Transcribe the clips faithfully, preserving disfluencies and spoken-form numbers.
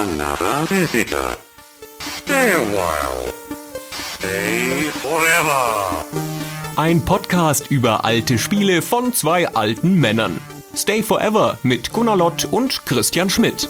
another visitor. Stay a while. Stay forever. Ein Podcast über alte Spiele von zwei alten Männern. Stay Forever mit Gunnar Lott und Christian Schmidt.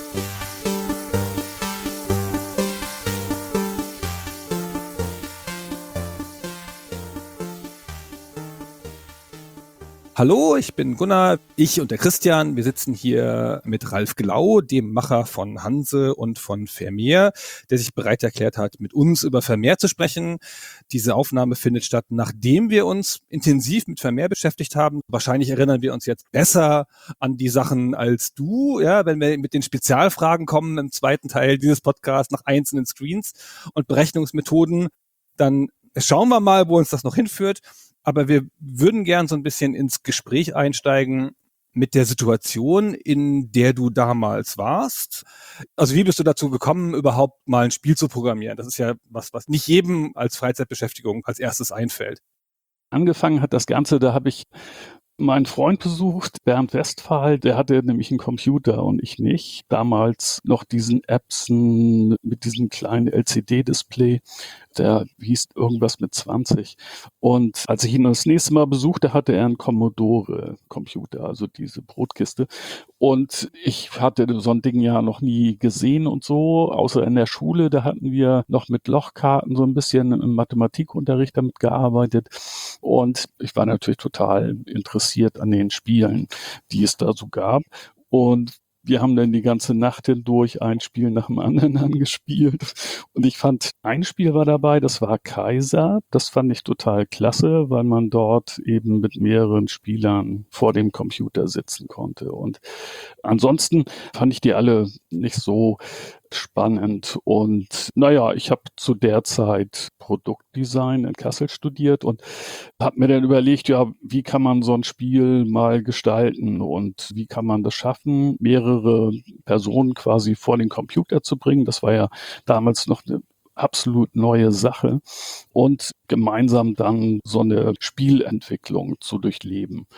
Hallo, ich bin Gunnar, ich und der Christian, wir sitzen hier mit Ralf Glau, dem Macher von Hanse und von Vermeer, der sich bereit erklärt hat, mit uns über Vermeer zu sprechen. Diese Aufnahme findet statt, nachdem wir uns intensiv mit Vermeer beschäftigt haben. Wahrscheinlich erinnern wir uns jetzt besser an die Sachen als du, ja, wenn wir mit den Spezialfragen kommen im zweiten Teil dieses Podcasts nach einzelnen Screens und Berechnungsmethoden. Dann schauen wir mal, wo uns das noch hinführt. Aber wir würden gern so ein bisschen ins Gespräch einsteigen mit der Situation, in der du damals warst. Also wie bist du dazu gekommen, überhaupt mal ein Spiel zu programmieren? Das ist ja was, was nicht jedem als Freizeitbeschäftigung als erstes einfällt. Angefangen hat das Ganze, da habe ich meinen Freund besucht, Bernd Westphal, der hatte nämlich einen Computer und ich nicht. Damals noch diesen Epson mit diesem kleinen L C D-Display, der hieß irgendwas mit zwanzig. Und als ich ihn das nächste Mal besuchte, hatte er einen Commodore-Computer, also diese Brotkiste. Und ich hatte so ein Ding ja noch nie gesehen und so, außer in der Schule. Da hatten wir noch mit Lochkarten so ein bisschen im Mathematikunterricht damit gearbeitet. Und ich war natürlich total interessiert an den Spielen, die es da so gab. Und wir haben dann die ganze Nacht hindurch ein Spiel nach dem anderen angespielt. Und ich fand, ein Spiel war dabei, das war Kaiser. Das fand ich total klasse, weil man dort eben mit mehreren Spielern vor dem Computer sitzen konnte. Und ansonsten fand ich die alle nicht so spannend. Und naja, ich habe zu der Zeit Produktdesign in Kassel studiert und habe mir dann überlegt, ja, wie kann man so ein Spiel mal gestalten und wie kann man das schaffen, mehrere Personen quasi vor den Computer zu bringen. Das war ja damals noch eine absolut neue Sache und gemeinsam dann so eine Spielentwicklung zu durchleben.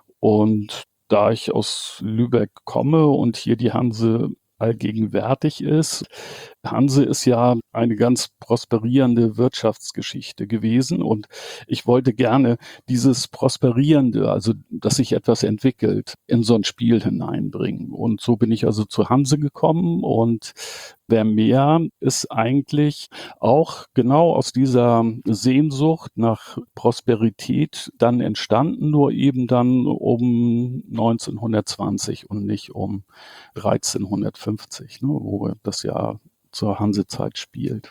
Und da ich aus Lübeck komme und hier die Hanse allgegenwärtig ist. Hanse ist ja eine ganz prosperierende Wirtschaftsgeschichte gewesen und ich wollte gerne dieses Prosperierende, also dass sich etwas entwickelt, in so ein Spiel hineinbringen. Und so bin ich also zu Hanse gekommen und Vermeer ist eigentlich auch genau aus dieser Sehnsucht nach Prosperität dann entstanden, nur eben dann um neunzehnhundertzwanzig und nicht um dreizehnhundertfünfzig, ne, wo das ja zur Hansezeit spielt.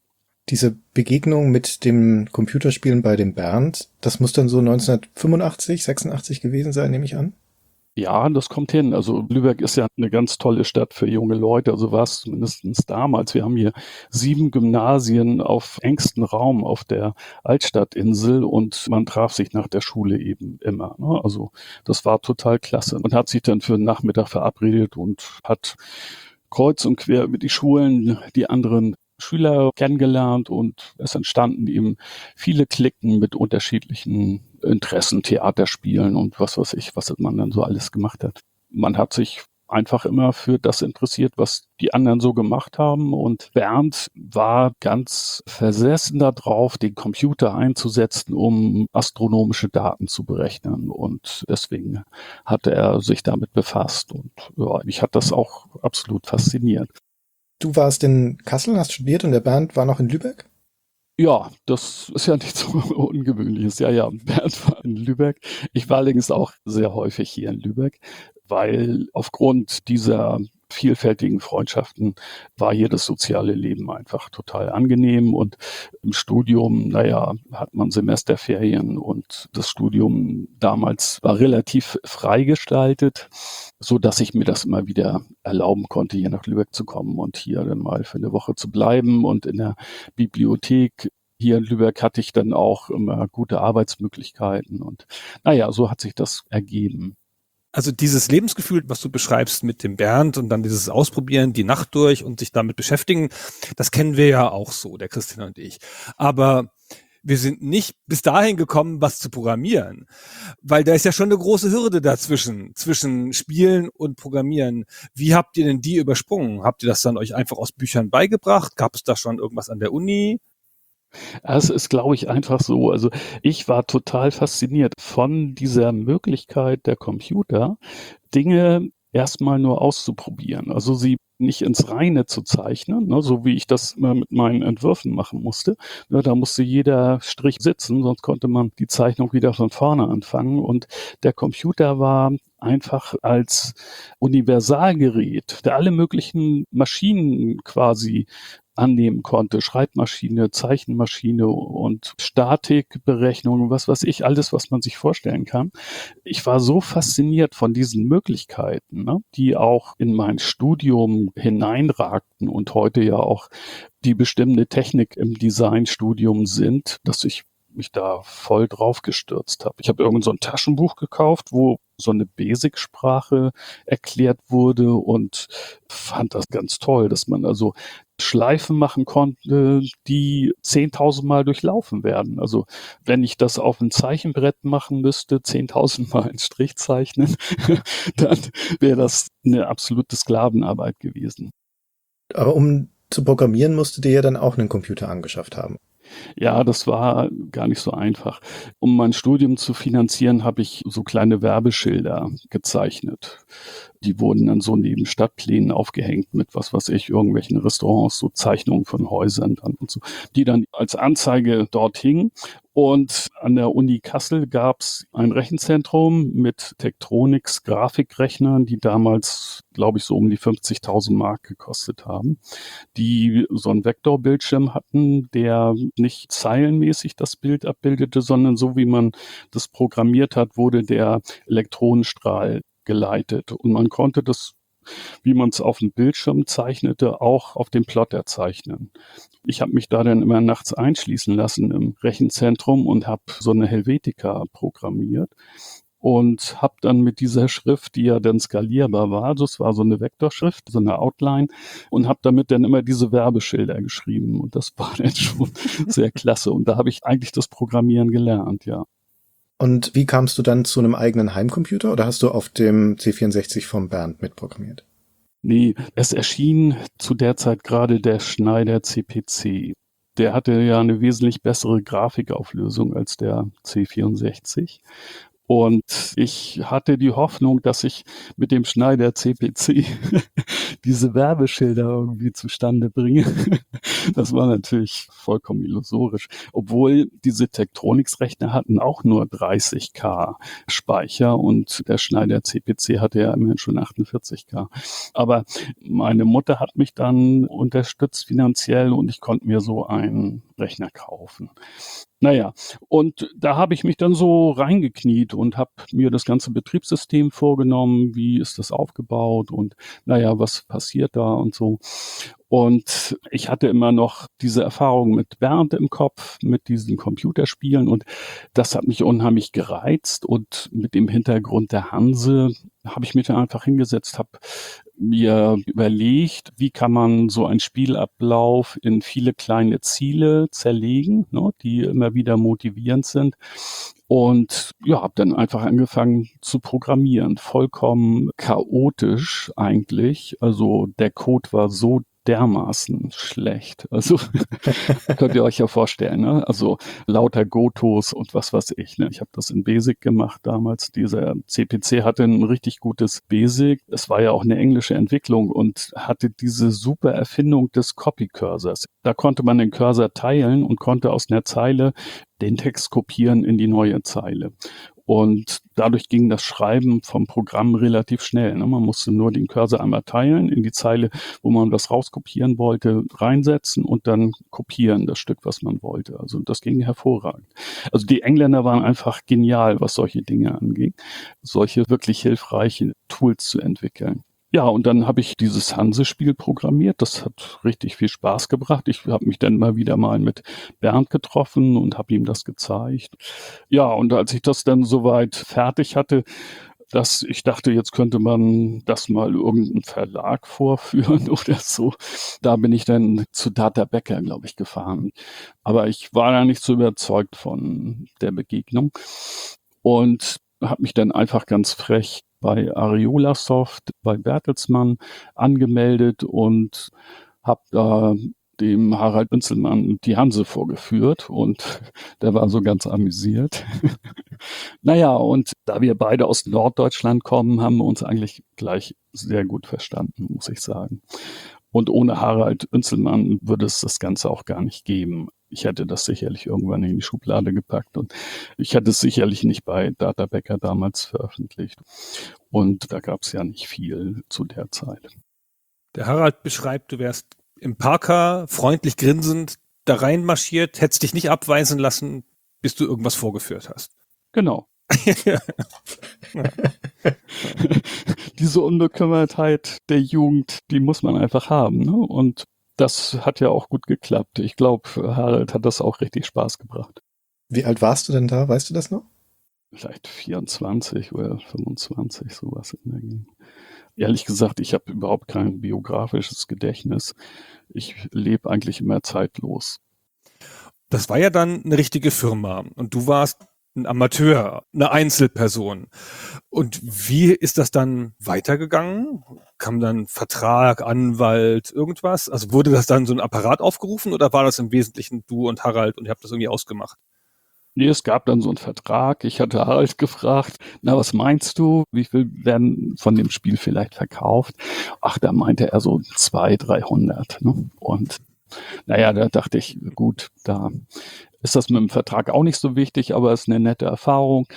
Diese Begegnung mit dem Computerspielen bei dem Bernd, das muss dann so neunzehnhundertfünfundachtzig, sechsundachtzig gewesen sein, nehme ich an? Ja, das kommt hin. Also Lübeck ist ja eine ganz tolle Stadt für junge Leute, also war es zumindest damals. Wir haben hier sieben Gymnasien auf engstem Raum auf der Altstadtinsel und man traf sich nach der Schule eben immer, ne? Also das war total klasse. Man hat sich dann für den Nachmittag verabredet und hat kreuz und quer mit die Schulen, die anderen Schüler kennengelernt und es entstanden eben viele Cliquen mit unterschiedlichen Interessen, Theaterspielen und was weiß ich, was man dann so alles gemacht hat. Man hat sich einfach immer für das interessiert, was die anderen so gemacht haben und Bernd war ganz versessen darauf, den Computer einzusetzen, um astronomische Daten zu berechnen und deswegen hatte er sich damit befasst und ja, mich hat das auch absolut fasziniert. Du warst in Kassel, hast studiert und der Bernd war noch in Lübeck? Ja, das ist ja nichts so Ungewöhnliches. Ja, ja, Bernd war in Lübeck. Ich war allerdings auch sehr häufig hier in Lübeck, weil aufgrund dieser vielfältigen Freundschaften war hier das soziale Leben einfach total angenehm und im Studium, naja, hat man Semesterferien und das Studium damals war relativ frei gestaltet, so dass ich mir das immer wieder erlauben konnte, hier nach Lübeck zu kommen und hier dann mal für eine Woche zu bleiben und in der Bibliothek hier in Lübeck hatte ich dann auch immer gute Arbeitsmöglichkeiten und naja, so hat sich das ergeben. Also dieses Lebensgefühl, was du beschreibst mit dem Bernd und dann dieses Ausprobieren, die Nacht durch und sich damit beschäftigen, das kennen wir ja auch so, der Christian und ich. Aber wir sind nicht bis dahin gekommen, was zu programmieren. Weil da ist ja schon eine große Hürde dazwischen, zwischen Spielen und Programmieren. Wie habt ihr denn die übersprungen? Habt ihr das dann euch einfach aus Büchern beigebracht? Gab es da schon irgendwas an der Uni? Es ist, glaube ich, einfach so. Also ich war total fasziniert von dieser Möglichkeit der Computer, Dinge erstmal nur auszuprobieren. Also sie nicht ins Reine zu zeichnen, ne, so wie ich das immer mit meinen Entwürfen machen musste. Ne, da musste jeder Strich sitzen, sonst konnte man die Zeichnung wieder von vorne anfangen. Und der Computer war einfach als Universalgerät, der alle möglichen Maschinen quasi annehmen konnte, Schreibmaschine, Zeichenmaschine und Statikberechnungen, was weiß ich, alles, was man sich vorstellen kann. Ich war so fasziniert von diesen Möglichkeiten, ne, die auch in mein Studium hineinragten und heute ja auch die bestimmende Technik im Designstudium sind, dass ich mich da voll drauf gestürzt habe. Ich habe irgend so ein Taschenbuch gekauft, wo so eine Basic-Sprache erklärt wurde und fand das ganz toll, dass man also Schleifen machen konnte, die zehntausend Mal durchlaufen werden. Also wenn ich das auf ein Zeichenbrett machen müsste, zehntausend Mal einen Strich zeichnen, dann wäre das eine absolute Sklavenarbeit gewesen. Aber um zu programmieren, musstet ihr ja dann auch einen Computer angeschafft haben. Ja, das war gar nicht so einfach. Um mein Studium zu finanzieren, habe ich so kleine Werbeschilder gezeichnet. Die wurden dann so neben Stadtplänen aufgehängt mit, was weiß ich, irgendwelchen Restaurants, so Zeichnungen von Häusern dann und so, die dann als Anzeige dort hingen. Und an der Uni Kassel gab es ein Rechenzentrum mit Tektronix Grafikrechnern, die damals, glaube ich, so um die fünfzigtausend Mark gekostet haben, die so einen Vektorbildschirm hatten, der nicht zeilenmäßig das Bild abbildete, sondern so wie man das programmiert hat, wurde der Elektronenstrahl geleitet. Und man konnte das, wie man es auf dem Bildschirm zeichnete, auch auf dem Plotter zeichnen. Ich habe mich da dann immer nachts einschließen lassen im Rechenzentrum und habe so eine Helvetica programmiert und habe dann mit dieser Schrift, die ja dann skalierbar war, das war so eine Vektorschrift, so eine Outline, und habe damit dann immer diese Werbeschilder geschrieben. Und das war dann schon sehr klasse. Und da habe ich eigentlich das Programmieren gelernt, ja. Und wie kamst du dann zu einem eigenen Heimcomputer oder hast du auf dem C vierundsechzig vom Bernd mitprogrammiert? Nee, es erschien zu der Zeit gerade der Schneider C P C. Der hatte ja eine wesentlich bessere Grafikauflösung als der C vierundsechzig. Und ich hatte die Hoffnung, dass ich mit dem Schneider C P C diese Werbeschilder irgendwie zustande bringe. Das war natürlich vollkommen illusorisch. Obwohl diese Tektronix-Rechner hatten auch nur dreißig K Speicher und der Schneider C P C hatte ja immerhin schon achtundvierzig K. Aber meine Mutter hat mich dann unterstützt finanziell und ich konnte mir so einen Rechner kaufen. Naja, und da habe ich mich dann so reingekniet und habe mir das ganze Betriebssystem vorgenommen, wie ist das aufgebaut und naja, was passiert da und so. Und ich hatte immer noch diese Erfahrung mit Bernd im Kopf, mit diesen Computerspielen und das hat mich unheimlich gereizt und mit dem Hintergrund der Hanse habe ich mich dann einfach hingesetzt, habe mir überlegt, wie kann man so einen Spielablauf in viele kleine Ziele zerlegen, ne, die immer wieder motivierend sind. Und ja, habe dann einfach angefangen zu programmieren, vollkommen chaotisch eigentlich. Also der Code war so dermaßen schlecht. Also könnt ihr euch ja vorstellen, ne? Also lauter Gotos und was weiß ich. Ne? Ich habe das in Basic gemacht damals. Dieser C P C hatte ein richtig gutes Basic. Es war ja auch eine englische Entwicklung und hatte diese super Erfindung des Copy-Cursors. Da konnte man den Cursor teilen und konnte aus einer Zeile den Text kopieren in die neue Zeile. Und dadurch ging das Schreiben vom Programm relativ schnell. Ne? Man musste nur den Cursor einmal teilen in die Zeile, wo man das rauskopieren wollte, reinsetzen und dann kopieren, das Stück, was man wollte. Also das ging hervorragend. Also die Engländer waren einfach genial, was solche Dinge anging, solche wirklich hilfreiche Tools zu entwickeln. Ja, und dann habe ich dieses Hanse-Spiel programmiert. Das hat richtig viel Spaß gebracht. Ich habe mich dann mal wieder mal mit Bernd getroffen und habe ihm das gezeigt. Ja, und als ich das dann soweit fertig hatte, dass ich dachte, jetzt könnte man das mal irgendeinem Verlag vorführen oder so. Da bin ich dann zu Data Becker, glaube ich, gefahren. Aber ich war da nicht so überzeugt von der Begegnung und habe mich dann einfach ganz frech bei Ariolasoft, bei Bertelsmann angemeldet und habe da dem Harald Bünzelmann die Hanse vorgeführt und der war so ganz amüsiert. Naja, und da wir beide aus Norddeutschland kommen, haben wir uns eigentlich gleich sehr gut verstanden, muss ich sagen. Und ohne Harald Bünzelmann würde es das Ganze auch gar nicht geben. Ich hätte das sicherlich irgendwann in die Schublade gepackt und ich hätte es sicherlich nicht bei Data Becker damals veröffentlicht. Und da gab es ja nicht viel zu der Zeit. Der Harald beschreibt, du wärst im Parker freundlich grinsend da reinmarschiert, hättest dich nicht abweisen lassen, bis du irgendwas vorgeführt hast. Genau. Diese Unbekümmertheit der Jugend, die muss man einfach haben, ne? Und das hat ja auch gut geklappt. Ich glaube, Harald hat das auch richtig Spaß gebracht. Wie alt warst du denn da? Weißt du das noch? Vielleicht vierundzwanzig oder fünfundzwanzig, sowas in der Gegend. Ehrlich gesagt, ich habe überhaupt kein biografisches Gedächtnis. Ich lebe eigentlich immer zeitlos. Das war ja dann eine richtige Firma und du warst ein Amateur, eine Einzelperson. Und wie ist das dann weitergegangen? Kam dann Vertrag, Anwalt, irgendwas? Also wurde das dann so ein Apparat aufgerufen oder war das im Wesentlichen du und Harald und ihr habt das irgendwie ausgemacht? Nee, es gab dann so einen Vertrag. Ich hatte Harald gefragt, na, was meinst du? Wie viel werden von dem Spiel vielleicht verkauft? Ach, da meinte er so zweihundert, dreihundert. Ne? Und naja, da dachte ich, gut, da ist das mit dem Vertrag auch nicht so wichtig, aber es ist eine nette Erfahrung,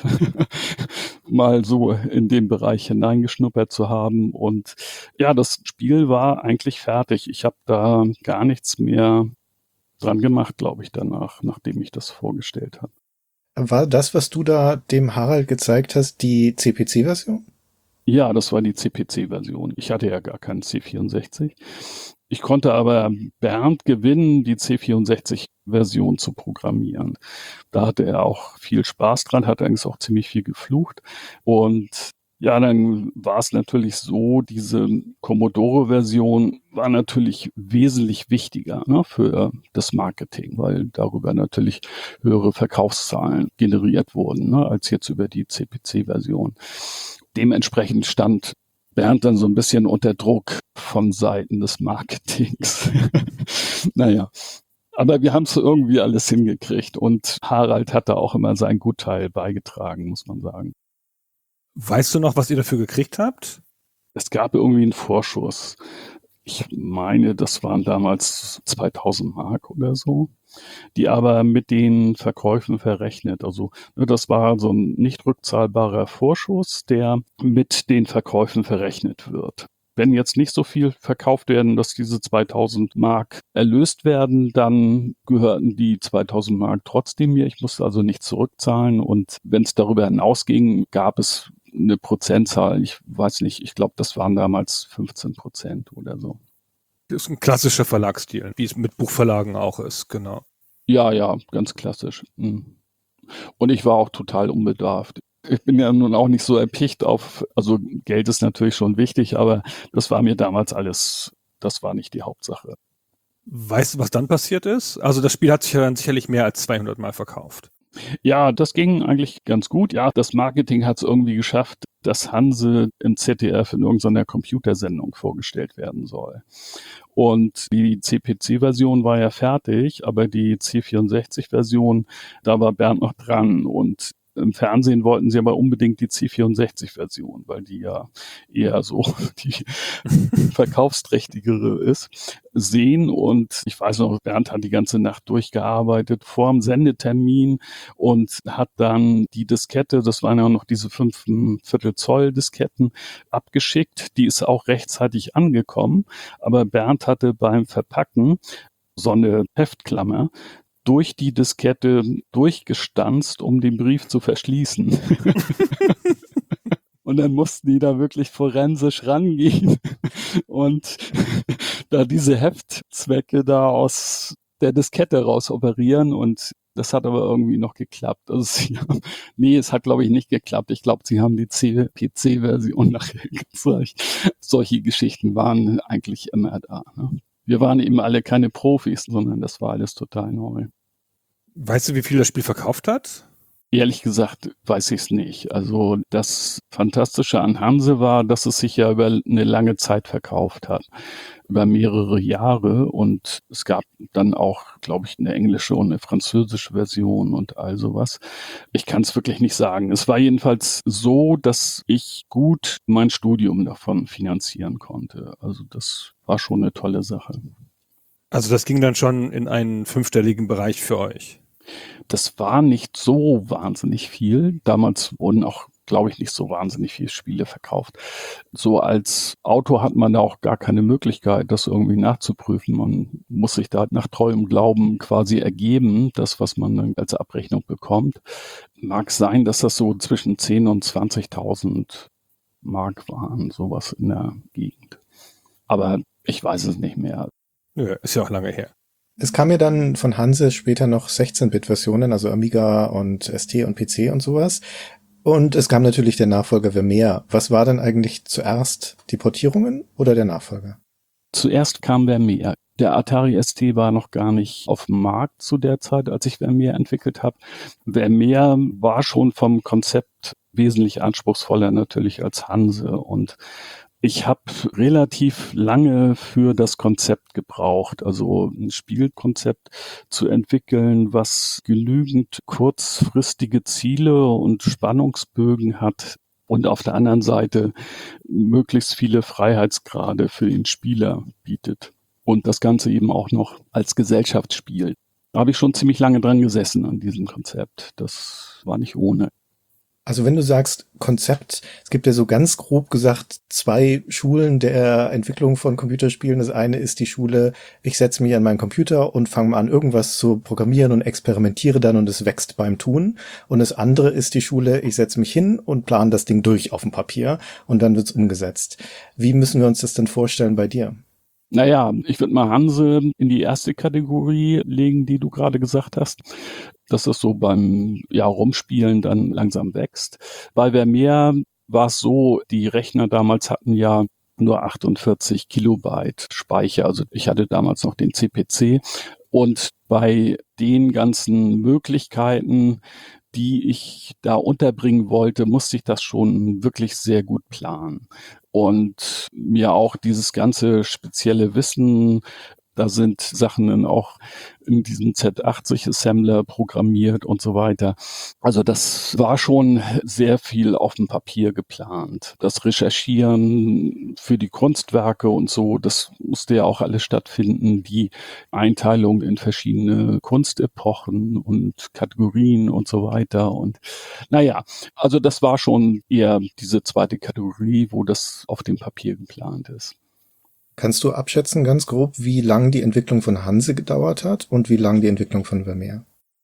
mal so in den Bereich hineingeschnuppert zu haben. Und ja, das Spiel war eigentlich fertig. Ich habe da gar nichts mehr dran gemacht, glaube ich, danach, nachdem ich das vorgestellt habe. War das, was du da dem Harald gezeigt hast, die C P C-Version? Ja, das war die C P C-Version. Ich hatte ja gar keinen C vierundsechzig. Ich konnte aber Bernd gewinnen, die C vierundsechzig-Version zu programmieren. Da hatte er auch viel Spaß dran, hat eigentlich auch ziemlich viel geflucht. Und ja, dann war es natürlich so, diese Commodore-Version war natürlich wesentlich wichtiger, ne, für das Marketing, weil darüber natürlich höhere Verkaufszahlen generiert wurden, ne, als jetzt über die C P C-Version. Dementsprechend stand Bernd dann so ein bisschen unter Druck von Seiten des Marketings. Naja, aber wir haben es irgendwie alles hingekriegt und Harald hat da auch immer seinen Gutteil beigetragen, muss man sagen. Weißt du noch, was ihr dafür gekriegt habt? Es gab irgendwie einen Vorschuss. Ich meine, das waren damals zweitausend Mark oder so, die aber mit den Verkäufen verrechnet. Also das war so ein nicht rückzahlbarer Vorschuss, der mit den Verkäufen verrechnet wird. Wenn jetzt nicht so viel verkauft werden, dass diese zweitausend Mark erlöst werden, dann gehörten die zweitausend Mark trotzdem mir. Ich musste also nicht zurückzahlen. Und wenn es darüber hinausging, gab es eine Prozentzahl. Ich weiß nicht, ich glaube, das waren damals fünfzehn Prozent oder so. Das ist ein klassischer Verlagsstil, wie es mit Buchverlagen auch ist, genau. Ja, ja, ganz klassisch. Und ich war auch total unbedarft. Ich bin ja nun auch nicht so erpicht auf, also Geld ist natürlich schon wichtig, aber das war mir damals alles, das war nicht die Hauptsache. Weißt du, was dann passiert ist? Also das Spiel hat sich ja dann sicherlich mehr als zweihundert Mal verkauft. Ja, das ging eigentlich ganz gut. Ja, das Marketing hat es irgendwie geschafft, dass Hanse im Z D F in irgendeiner Computersendung vorgestellt werden soll. Und die C P C-Version war ja fertig, aber die C vierundsechzig-Version, da war Bernd noch dran. Und im Fernsehen wollten sie aber unbedingt die C vierundsechzig-Version, weil die ja eher so die verkaufsträchtigere ist, sehen. Und ich weiß noch, Bernd hat die ganze Nacht durchgearbeitet vor dem Sendetermin und hat dann die Diskette, das waren ja noch diese fünf Viertel Zoll Disketten, abgeschickt. Die ist auch rechtzeitig angekommen, aber Bernd hatte beim Verpacken so eine Heftklammer durch die Diskette durchgestanzt, um den Brief zu verschließen. Und dann mussten die da wirklich forensisch rangehen und da diese Heftzwecke da aus der Diskette raus operieren. Und Das hat aber irgendwie noch geklappt. Also sie haben, nee, es hat, glaube ich, nicht geklappt. Ich glaube, sie haben die P C-Version nachher gezeigt. Solche Geschichten waren eigentlich immer da. Ne? Wir waren eben alle keine Profis, sondern das war alles total neu. Weißt du, wie viel das Spiel verkauft hat? Ehrlich gesagt weiß ich es nicht. Also das Fantastische an Hanse war, dass es sich ja über eine lange Zeit verkauft hat, über mehrere Jahre, und es gab dann auch, glaube ich, eine englische und eine französische Version und all sowas. Ich kann es wirklich nicht sagen. Es war jedenfalls so, dass ich gut mein Studium davon finanzieren konnte. Also das war schon eine tolle Sache. Also das ging dann schon in einen fünfstelligen Bereich für euch. Das war nicht so wahnsinnig viel. Damals wurden auch, glaube ich, nicht so wahnsinnig viele Spiele verkauft. So als Autor hat man da auch gar keine Möglichkeit, das irgendwie nachzuprüfen. Man muss sich da nach treuem Glauben quasi ergeben, das, was man dann als Abrechnung bekommt. Mag sein, dass das so zwischen zehntausend und zwanzigtausend Mark waren, sowas in der Gegend. Aber ich weiß es nicht mehr. Nö, ist ja auch lange her. Es kam ja dann von Hanse später noch sechzehn-Bit-Versionen, also Amiga und S T und P C und sowas. Und es kam natürlich der Nachfolger Vermeer. Was war denn eigentlich zuerst, die Portierungen oder der Nachfolger? Zuerst kam Vermeer. Der Atari S T war noch gar nicht auf dem Markt zu der Zeit, als ich Vermeer entwickelt habe. Vermeer war schon vom Konzept wesentlich anspruchsvoller natürlich als Hanse, und ich habe relativ lange für das Konzept gebraucht, also ein Spielkonzept zu entwickeln, was genügend kurzfristige Ziele und Spannungsbögen hat und auf der anderen Seite möglichst viele Freiheitsgrade für den Spieler bietet und das Ganze eben auch noch als Gesellschaftsspiel. Da habe ich schon ziemlich lange dran gesessen an diesem Konzept. Das war nicht ohne. Also wenn du sagst Konzept, es gibt ja so ganz grob gesagt zwei Schulen der Entwicklung von Computerspielen. Das eine ist die Schule, ich setze mich an meinen Computer und fange mal an, irgendwas zu programmieren und experimentiere dann und es wächst beim Tun. Und das andere ist die Schule, ich setze mich hin und plane das Ding durch auf dem Papier und dann wird's umgesetzt. Wie müssen wir uns das denn vorstellen bei dir? Naja, ich würde mal Hanse in die erste Kategorie legen, die du gerade gesagt hast, dass es so beim ja, Rumspielen dann langsam wächst. Bei Vermeer war es so, die Rechner damals hatten ja nur achtundvierzig Kilobyte Speicher. Also ich hatte damals noch den C P C. Und bei den ganzen Möglichkeiten, die ich da unterbringen wollte, musste ich das schon wirklich sehr gut planen. Und mir auch dieses ganze spezielle Wissen, da sind Sachen dann auch in diesem Z achtzig Assembler programmiert und so weiter. Also das war schon sehr viel auf dem Papier geplant. Das Recherchieren für die Kunstwerke und so, das musste ja auch alles stattfinden. Die Einteilung in verschiedene Kunstepochen und Kategorien und so weiter. Und naja, also das war schon eher diese zweite Kategorie, wo das auf dem Papier geplant ist. Kannst du abschätzen, ganz grob, wie lang die Entwicklung von Hanse gedauert hat und wie lang die Entwicklung von Vermeer?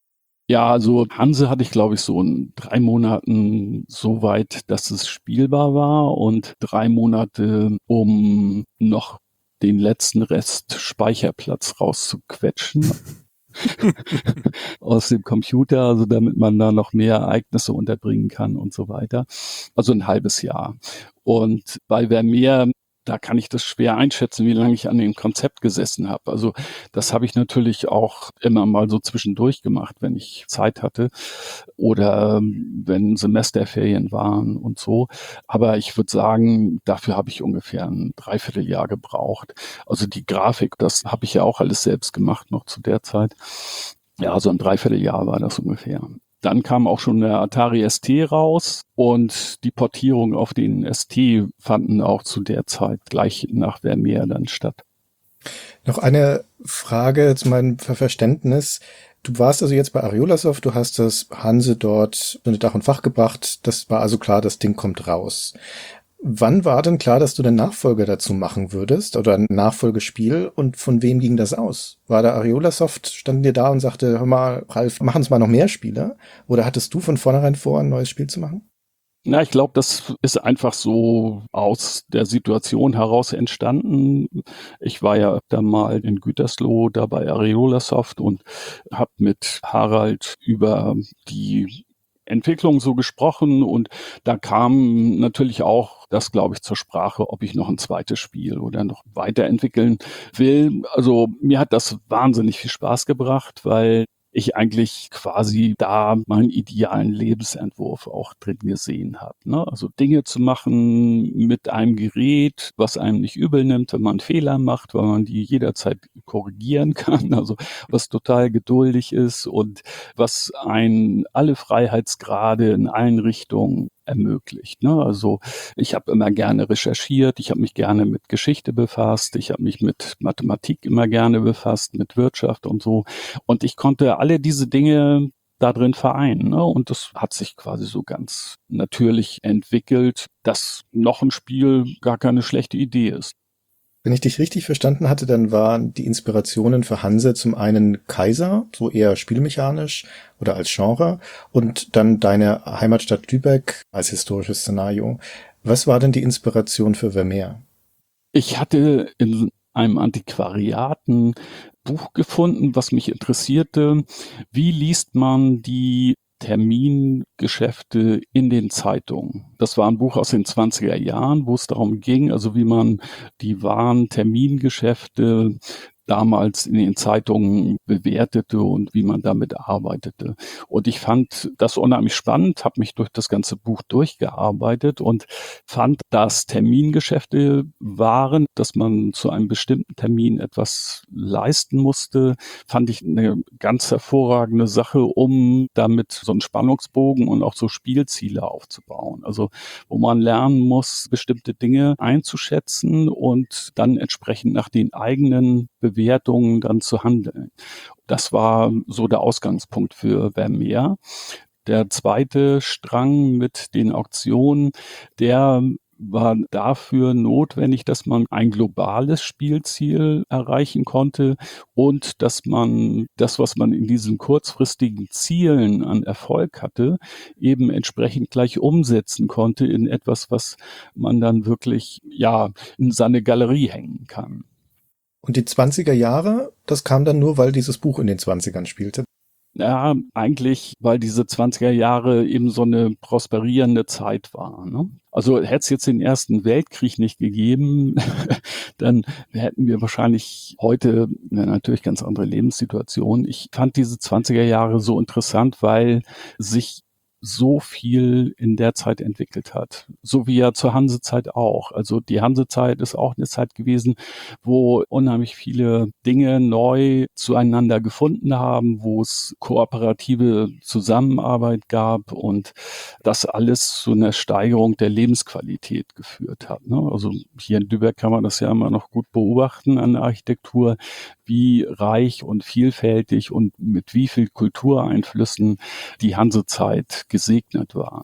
Ja, also Hanse hatte ich, glaube ich, so in drei Monaten so weit, dass es spielbar war, und drei Monate, um noch den letzten Rest Speicherplatz rauszuquetschen aus dem Computer, also damit man da noch mehr Ereignisse unterbringen kann und so weiter. Also ein halbes Jahr. Und bei Vermeer, da kann ich das schwer einschätzen, wie lange ich an dem Konzept gesessen habe. Also das habe ich natürlich auch immer mal so zwischendurch gemacht, wenn ich Zeit hatte oder wenn Semesterferien waren und so. Aber ich würde sagen, dafür habe ich ungefähr ein Dreivierteljahr gebraucht. Also die Grafik, das habe ich ja auch alles selbst gemacht noch zu der Zeit. Ja, so ein Dreivierteljahr war das ungefähr. Dann kam auch schon der Atari S T raus und die Portierung auf den S T fanden auch zu der Zeit gleich nach Vermeer dann statt. Noch eine Frage zu meinem Verständnis. Du warst also jetzt bei Ariolasoft, du hast das Hanse dort unter Dach und Fach gebracht. Das war also klar, das Ding kommt raus. Wann war denn klar, dass du den Nachfolger dazu machen würdest oder ein Nachfolgespiel, und von wem ging das aus? War da Ariolasoft, standen dir da und sagte, hör mal, Ralf, machen uns mal noch mehr Spiele? Oder hattest du von vornherein vor, ein neues Spiel zu machen? Na, ich glaube, das ist einfach so aus der Situation heraus entstanden. Ich war ja öfter mal in Gütersloh, da bei Areola Soft und habe mit Harald über die Entwicklung so gesprochen und da kam natürlich auch das, glaube ich, zur Sprache, ob ich noch ein zweites Spiel oder noch weiterentwickeln will. Also mir hat das wahnsinnig viel Spaß gebracht, weil ich eigentlich quasi da meinen idealen Lebensentwurf auch drin gesehen habe. Ne? Also Dinge zu machen mit einem Gerät, was einem nicht übel nimmt, wenn man Fehler macht, weil man die jederzeit korrigieren kann. Also was total geduldig ist und was einen alle Freiheitsgrade in allen Richtungen ermöglicht. Ne? Also ich habe immer gerne recherchiert, ich habe mich gerne mit Geschichte befasst, ich habe mich mit Mathematik immer gerne befasst, mit Wirtschaft und so. Und ich konnte alle diese Dinge da drin vereinen. Ne? Und das hat sich quasi so ganz natürlich entwickelt, dass noch ein Spiel gar keine schlechte Idee ist. Wenn ich dich richtig verstanden hatte, dann waren die Inspirationen für Hanse zum einen Kaiser, so eher spielmechanisch oder als Genre, und dann deine Heimatstadt Lübeck als historisches Szenario. Was war denn die Inspiration für Vermeer? Ich hatte in einem Antiquariat ein Buch gefunden, was mich interessierte. Wie liest man die Termingeschäfte in den Zeitungen? Das war ein Buch aus den zwanziger Jahren, wo es darum ging, also wie man die wahren Termingeschäfte damals in den Zeitungen bewertete und wie man damit arbeitete. Und ich fand das unheimlich spannend, habe mich durch das ganze Buch durchgearbeitet und fand, dass Termingeschäfte waren, dass man zu einem bestimmten Termin etwas leisten musste, fand ich eine ganz hervorragende Sache, um damit so einen Spannungsbogen und auch so Spielziele aufzubauen. Also wo man lernen muss, bestimmte Dinge einzuschätzen und dann entsprechend nach den eigenen Bewertungen dann zu handeln. Das war so der Ausgangspunkt für Vermeer. Der zweite Strang mit den Auktionen, der war dafür notwendig, dass man ein globales Spielziel erreichen konnte und dass man das, was man in diesen kurzfristigen Zielen an Erfolg hatte, eben entsprechend gleich umsetzen konnte in etwas, was man dann wirklich, ja, in seine Galerie hängen kann. Und die zwanziger Jahre, das kam dann nur, weil dieses Buch in den zwanzigern spielte? Ja, eigentlich, weil diese zwanziger Jahre eben so eine prosperierende Zeit war. Ne? Also hätte es jetzt den Ersten Weltkrieg nicht gegeben, dann hätten wir wahrscheinlich heute eine natürlich ganz andere Lebenssituation. Ich fand diese zwanziger Jahre so interessant, weil sich so viel in der Zeit entwickelt hat. So wie ja zur Hansezeit auch. Also die Hansezeit ist auch eine Zeit gewesen, wo unheimlich viele Dinge neu zueinander gefunden haben, wo es kooperative Zusammenarbeit gab und das alles zu einer Steigerung der Lebensqualität geführt hat. Ne? Also hier in Lübeck kann man das ja immer noch gut beobachten an der Architektur, wie reich und vielfältig und mit wie viel Kultureinflüssen die Hansezeit gesegnet war.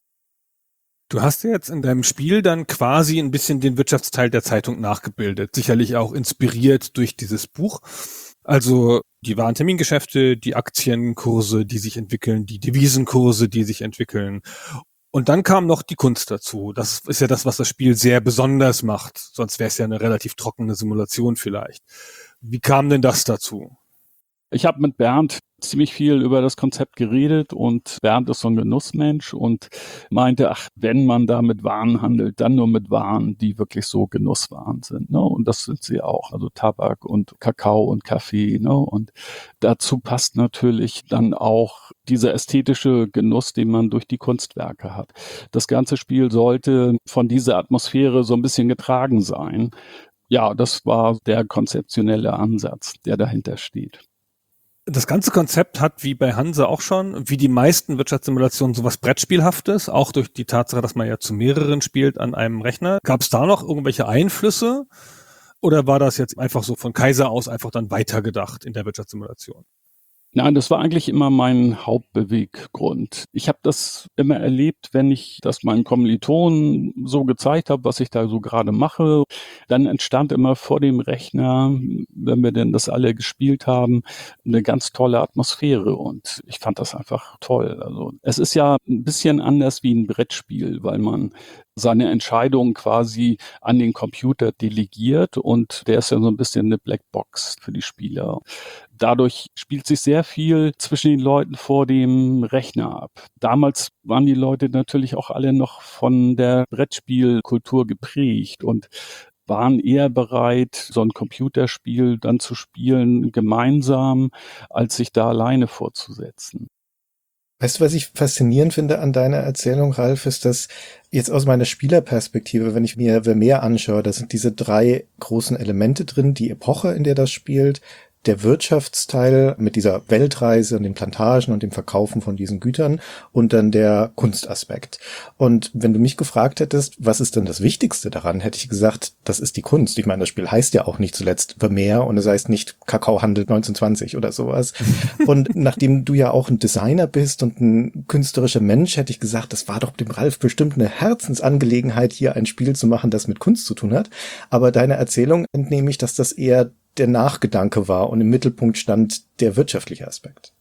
Du hast ja jetzt in deinem Spiel dann quasi ein bisschen den Wirtschaftsteil der Zeitung nachgebildet, sicherlich auch inspiriert durch dieses Buch. Also die wahren Termingeschäfte, die Aktienkurse, die sich entwickeln, die Devisenkurse, die sich entwickeln. Und dann kam noch die Kunst dazu. Das ist ja das, was das Spiel sehr besonders macht. Sonst wäre es ja eine relativ trockene Simulation vielleicht. Wie kam denn das dazu? Ich habe mit Bernd ziemlich viel über das Konzept geredet und Bernd ist so ein Genussmensch und meinte, ach, wenn man da mit Waren handelt, dann nur mit Waren, die wirklich so Genusswaren sind. Ne? Und das sind sie auch, also Tabak und Kakao und Kaffee. Ne? Und dazu passt natürlich dann auch dieser ästhetische Genuss, den man durch die Kunstwerke hat. Das ganze Spiel sollte von dieser Atmosphäre so ein bisschen getragen sein. Ja, das war der konzeptionelle Ansatz, der dahinter steht. Das ganze Konzept hat, wie bei Hanse auch schon, wie die meisten Wirtschaftssimulationen, sowas Brettspielhaftes, auch durch die Tatsache, dass man ja zu mehreren spielt an einem Rechner. Gab es da noch irgendwelche Einflüsse? Oder war das jetzt einfach so von Kaiser aus einfach dann weitergedacht in der Wirtschaftssimulation? Nein, das war eigentlich immer mein Hauptbeweggrund. Ich habe das immer erlebt, wenn ich das meinen Kommilitonen so gezeigt habe, was ich da so gerade mache, dann entstand immer vor dem Rechner, wenn wir denn das alle gespielt haben, eine ganz tolle Atmosphäre und ich fand das einfach toll. Also es ist ja ein bisschen anders wie ein Brettspiel, weil man seine Entscheidung quasi an den Computer delegiert und der ist ja so ein bisschen eine Blackbox für die Spieler. Dadurch spielt sich sehr viel zwischen den Leuten vor dem Rechner ab. Damals waren die Leute natürlich auch alle noch von der Brettspielkultur geprägt und waren eher bereit, so ein Computerspiel dann zu spielen, gemeinsam, als sich da alleine vorzusetzen. Weißt du, was ich faszinierend finde an deiner Erzählung, Ralf, ist, dass jetzt aus meiner Spielerperspektive, wenn ich mir Vermeer anschaue, da sind diese drei großen Elemente drin, die Epoche, in der das spielt, der Wirtschaftsteil mit dieser Weltreise und den Plantagen und dem Verkaufen von diesen Gütern und dann der Kunstaspekt. Und wenn du mich gefragt hättest, was ist denn das Wichtigste daran, hätte ich gesagt, das ist die Kunst. Ich meine, das Spiel heißt ja auch nicht zuletzt Vermeer und es heißt nicht Kakaohandel neunzehnhundertzwanzig oder sowas. Und nachdem du ja auch ein Designer bist und ein künstlerischer Mensch, hätte ich gesagt, das war doch dem Ralf bestimmt eine Herzensangelegenheit, hier ein Spiel zu machen, das mit Kunst zu tun hat. Aber deiner Erzählung entnehme ich, dass das eher der Nachgedanke war und im Mittelpunkt stand der wirtschaftliche Aspekt.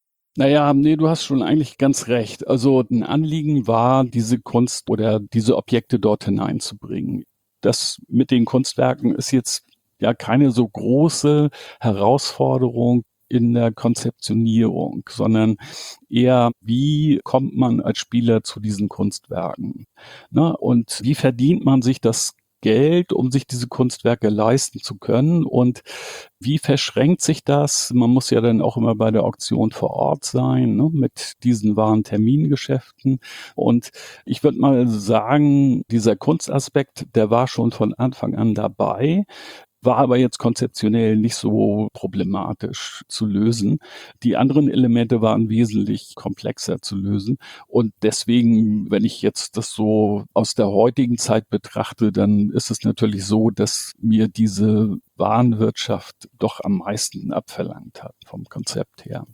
Naja, nee, du hast schon eigentlich ganz recht. Also ein Anliegen war, diese Kunst oder diese Objekte dort hineinzubringen. Das mit den Kunstwerken ist jetzt ja keine so große Herausforderung in der Konzeptionierung, sondern eher, wie kommt man als Spieler zu diesen Kunstwerken? Ne? Und wie verdient man sich das Geld, um sich diese Kunstwerke leisten zu können und wie verschränkt sich das? Man muss ja dann auch immer bei der Auktion vor Ort sein, ne, mit diesen wahren Termingeschäften und ich würde mal sagen, dieser Kunstaspekt, der war schon von Anfang an dabei, war aber jetzt konzeptionell nicht so problematisch zu lösen. Die anderen Elemente waren wesentlich komplexer zu lösen. Und deswegen, wenn ich jetzt das so aus der heutigen Zeit betrachte, dann ist es natürlich so, dass mir diese Warenwirtschaft doch am meisten abverlangt hat vom Konzept her.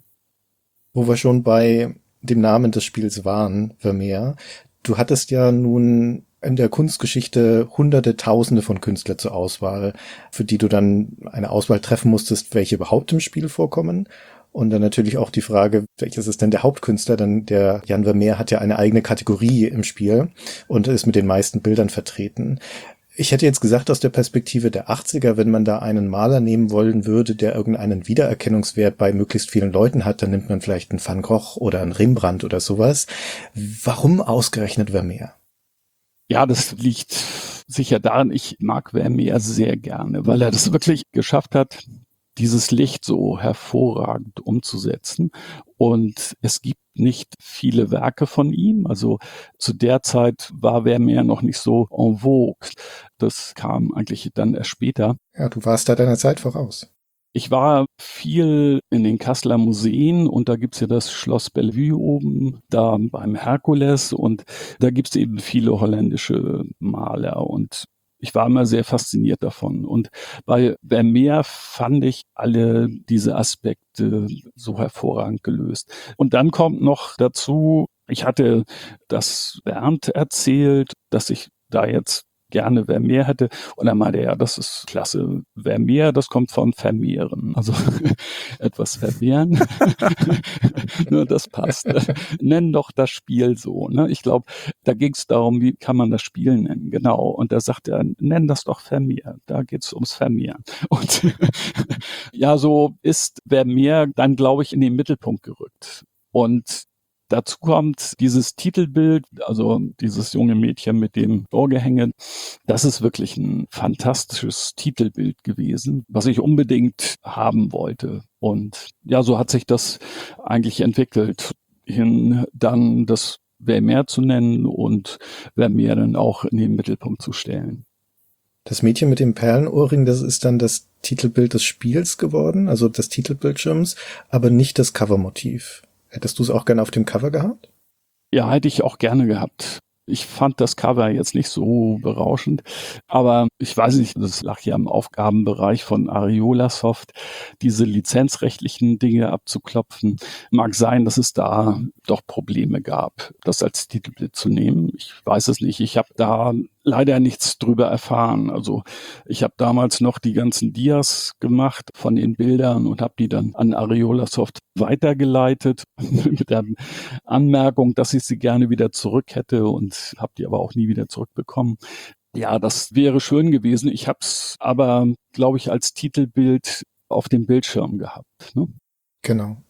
Wo wir schon bei dem Namen des Spiels waren, Vermeer, du hattest ja nun in der Kunstgeschichte hunderte, tausende von Künstlern zur Auswahl, für die du dann eine Auswahl treffen musstest, welche überhaupt im Spiel vorkommen. Und dann natürlich auch die Frage, welches ist denn der Hauptkünstler? Dann der Jan Vermeer hat ja eine eigene Kategorie im Spiel und ist mit den meisten Bildern vertreten. Ich hätte jetzt gesagt, aus der Perspektive der achtziger, wenn man da einen Maler nehmen wollen würde, der irgendeinen Wiedererkennungswert bei möglichst vielen Leuten hat, dann nimmt man vielleicht einen Van Gogh oder einen Rembrandt oder sowas. Warum ausgerechnet Vermeer? Ja, das liegt sicher daran, ich mag Vermeer sehr gerne, weil er das wirklich geschafft hat, dieses Licht so hervorragend umzusetzen. Und es gibt nicht viele Werke von ihm. Also zu der Zeit war Vermeer noch nicht so en vogue. Das kam eigentlich dann erst später. Ja, du warst da deiner Zeit voraus. Ich war viel in den Kasseler Museen und da gibt's ja das Schloss Bellevue oben, da beim Herkules und da gibt's eben viele holländische Maler und ich war immer sehr fasziniert davon. Und bei Vermeer fand ich alle diese Aspekte so hervorragend gelöst. Und dann kommt noch dazu, ich hatte das Bernd erzählt, dass ich da jetzt gerne Vermeer hätte. Und dann meinte er, ja, das ist klasse. Vermeer, das kommt von vermehren. Also etwas vermehren. Nur das passt. Nenn doch das Spiel so. Ne? Ich glaube, da ging es darum, wie kann man das Spiel nennen. Genau. Und da sagt er, nenn das doch Vermeer. Da geht es ums Vermehren. Und ja, so ist Vermeer dann, glaube ich, in den Mittelpunkt gerückt. Und dazu kommt dieses Titelbild, also dieses junge Mädchen mit dem Ohrgehänge. Das ist wirklich ein fantastisches Titelbild gewesen, was ich unbedingt haben wollte. Und ja, so hat sich das eigentlich entwickelt, hin dann das Vermeer zu nennen und Vermeer dann auch in den Mittelpunkt zu stellen. Das Mädchen mit dem Perlenohrring, das ist dann das Titelbild des Spiels geworden, also des Titelbildschirms, aber nicht das Covermotiv. Hättest du es auch gerne auf dem Cover gehabt? Ja, hätte ich auch gerne gehabt. Ich fand das Cover jetzt nicht so berauschend, aber ich weiß nicht, das lag ja im Aufgabenbereich von Ariola Soft, diese lizenzrechtlichen Dinge abzuklopfen. Mag sein, dass es da doch Probleme gab, das als Titelbild zu nehmen. Ich weiß es nicht. Ich habe da leider nichts drüber erfahren. Also ich habe damals noch die ganzen Dias gemacht von den Bildern und habe die dann an Ariola Soft weitergeleitet mit der Anmerkung, dass ich sie gerne wieder zurück hätte und habe die aber auch nie wieder zurückbekommen. Ja, das wäre schön gewesen. Ich habe es aber, glaube ich, als Titelbild auf dem Bildschirm gehabt. Ne? Genau.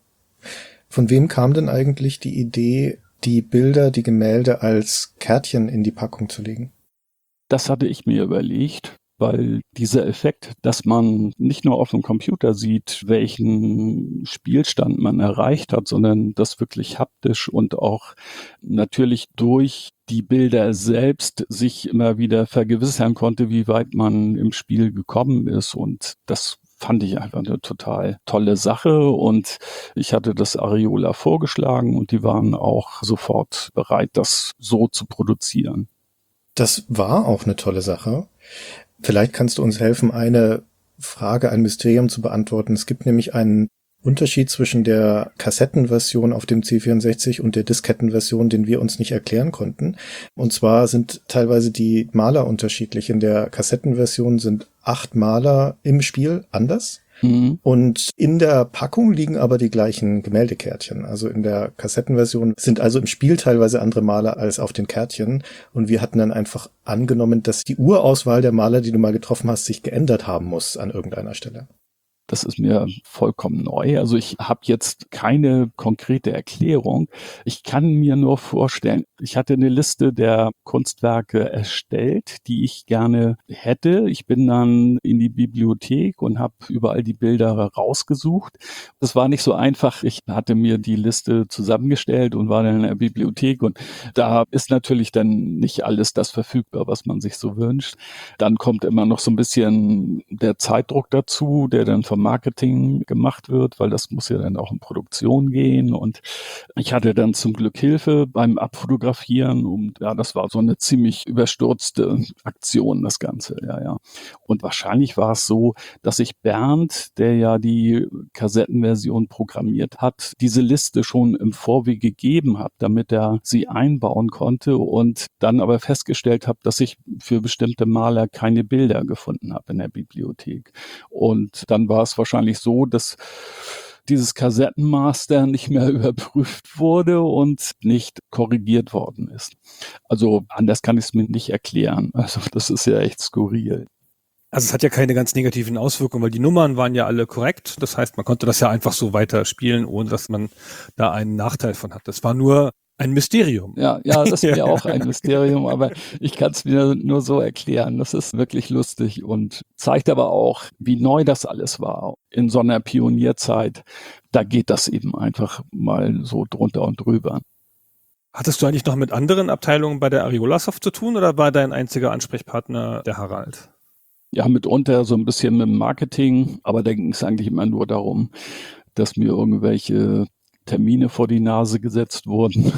Von wem kam denn eigentlich die Idee, die Bilder, die Gemälde als Kärtchen in die Packung zu legen? Das hatte ich mir überlegt, weil dieser Effekt, dass man nicht nur auf dem Computer sieht, welchen Spielstand man erreicht hat, sondern das wirklich haptisch und auch natürlich durch die Bilder selbst sich immer wieder vergewissern konnte, wie weit man im Spiel gekommen ist. Und das fand ich einfach eine total tolle Sache. Und ich hatte das Ariola vorgeschlagen und die waren auch sofort bereit, das so zu produzieren. Das war auch eine tolle Sache. Vielleicht kannst du uns helfen, eine Frage, ein Mysterium zu beantworten. Es gibt nämlich einen Unterschied zwischen der Kassettenversion auf dem C vierundsechzig und der Diskettenversion, den wir uns nicht erklären konnten. Und zwar sind teilweise die Maler unterschiedlich. In der Kassettenversion sind acht Maler im Spiel anders. Mhm. Und in der Packung liegen aber die gleichen Gemäldekärtchen. Also in der Kassettenversion sind also im Spiel teilweise andere Maler als auf den Kärtchen. Und wir hatten dann einfach angenommen, dass die Urauswahl der Maler, die du mal getroffen hast, sich geändert haben muss an irgendeiner Stelle. Das ist mir vollkommen neu. Also ich habe jetzt keine konkrete Erklärung. Ich kann mir nur vorstellen, ich hatte eine Liste der Kunstwerke erstellt, die ich gerne hätte. Ich bin dann in die Bibliothek und habe überall die Bilder rausgesucht. Das war nicht so einfach. Ich hatte mir die Liste zusammengestellt und war dann in der Bibliothek und da ist natürlich dann nicht alles das verfügbar, was man sich so wünscht. Dann kommt immer noch so ein bisschen der Zeitdruck dazu, der dann vom Marketing gemacht wird, weil das muss ja dann auch in Produktion gehen und ich hatte dann zum Glück Hilfe beim Abfotografieren und ja, das war so eine ziemlich überstürzte Aktion, das Ganze, ja, ja. Und wahrscheinlich war es so, dass ich Bernd, der ja die Kassettenversion programmiert hat, diese Liste schon im Vorweg gegeben habe, damit er sie einbauen konnte und dann aber festgestellt habe, dass ich für bestimmte Maler keine Bilder gefunden habe in der Bibliothek. Und dann war es wahrscheinlich so, dass dieses Kassettenmaster nicht mehr überprüft wurde und nicht korrigiert worden ist. Also anders kann ich es mir nicht erklären. Also das ist ja echt skurril. Also es hat ja keine ganz negativen Auswirkungen, weil die Nummern waren ja alle korrekt. Das heißt, man konnte das ja einfach so weiter spielen, ohne dass man da einen Nachteil von hat. Das war nur ein Mysterium. Ja, ja, das ist mir auch ein Mysterium, aber ich kann es mir nur so erklären. Das ist wirklich lustig und zeigt aber auch, wie neu das alles war. In so einer Pionierzeit, da geht das eben einfach mal so drunter und drüber. Hattest du eigentlich noch mit anderen Abteilungen bei der Ariola Soft zu tun oder war dein einziger Ansprechpartner der Harald? Ja, mitunter so ein bisschen mit dem Marketing, aber da ging es eigentlich immer nur darum, dass mir irgendwelche Termine vor die Nase gesetzt wurden.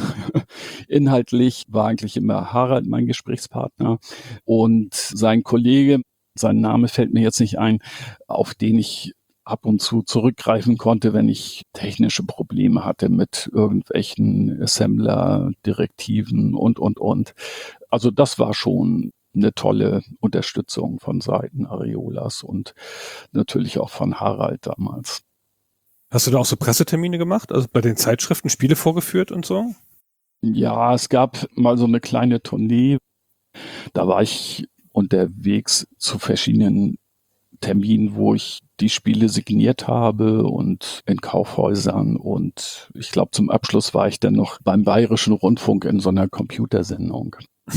Inhaltlich war eigentlich immer Harald mein Gesprächspartner und sein Kollege, sein Name fällt mir jetzt nicht ein, auf den ich ab und zu zurückgreifen konnte, wenn ich technische Probleme hatte mit irgendwelchen Assembler-Direktiven und, und, und. Also das war schon eine tolle Unterstützung von Seiten Ariolas und natürlich auch von Harald damals. Hast du da auch so Pressetermine gemacht? Also bei den Zeitschriften Spiele vorgeführt und so? Ja, es gab mal so eine kleine Tournee. Da war ich unterwegs zu verschiedenen Terminen, wo ich die Spiele signiert habe und in Kaufhäusern. Und ich glaube, zum Abschluss war ich dann noch beim Bayerischen Rundfunk in so einer Computersendung.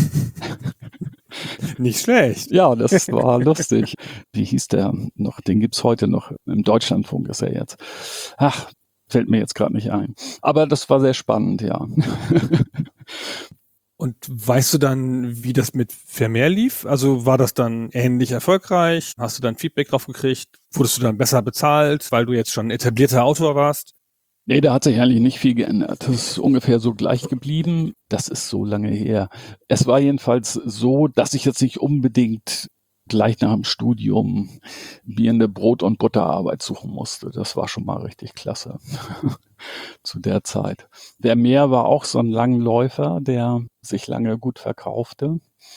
Nicht schlecht. Ja, das war lustig. Wie hieß der noch? Den gibt's heute noch. Im Deutschlandfunk ist er jetzt. Ach, fällt mir jetzt gerade nicht ein. Aber das war sehr spannend, ja. Und weißt du dann, wie das mit Vermeer lief? Also war das dann ähnlich erfolgreich? Hast du dann Feedback drauf gekriegt? Wurdest du dann besser bezahlt, weil du jetzt schon etablierter Autor warst? Nee, da hat sich eigentlich nicht viel geändert. Das ist ungefähr so gleich geblieben. Das ist so lange her. Es war jedenfalls so, dass ich jetzt nicht unbedingt gleich nach dem Studium mir eine Brot- und Butterarbeit suchen musste. Das war schon mal richtig klasse zu der Zeit. Vermeer war auch so ein Langläufer, der sich lange gut verkaufte.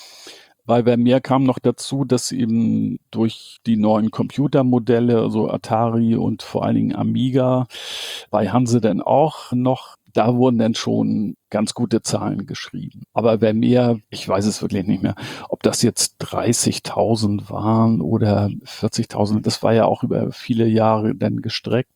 Bei Vermeer kam noch dazu, dass eben durch die neuen Computermodelle, also Atari und vor allen Dingen Amiga, bei Hanse dann auch noch, da wurden dann schon ganz gute Zahlen geschrieben. Aber Vermeer, ich weiß es wirklich nicht mehr, ob das jetzt dreißigtausend waren oder vierzigtausend, das war ja auch über viele Jahre dann gestreckt.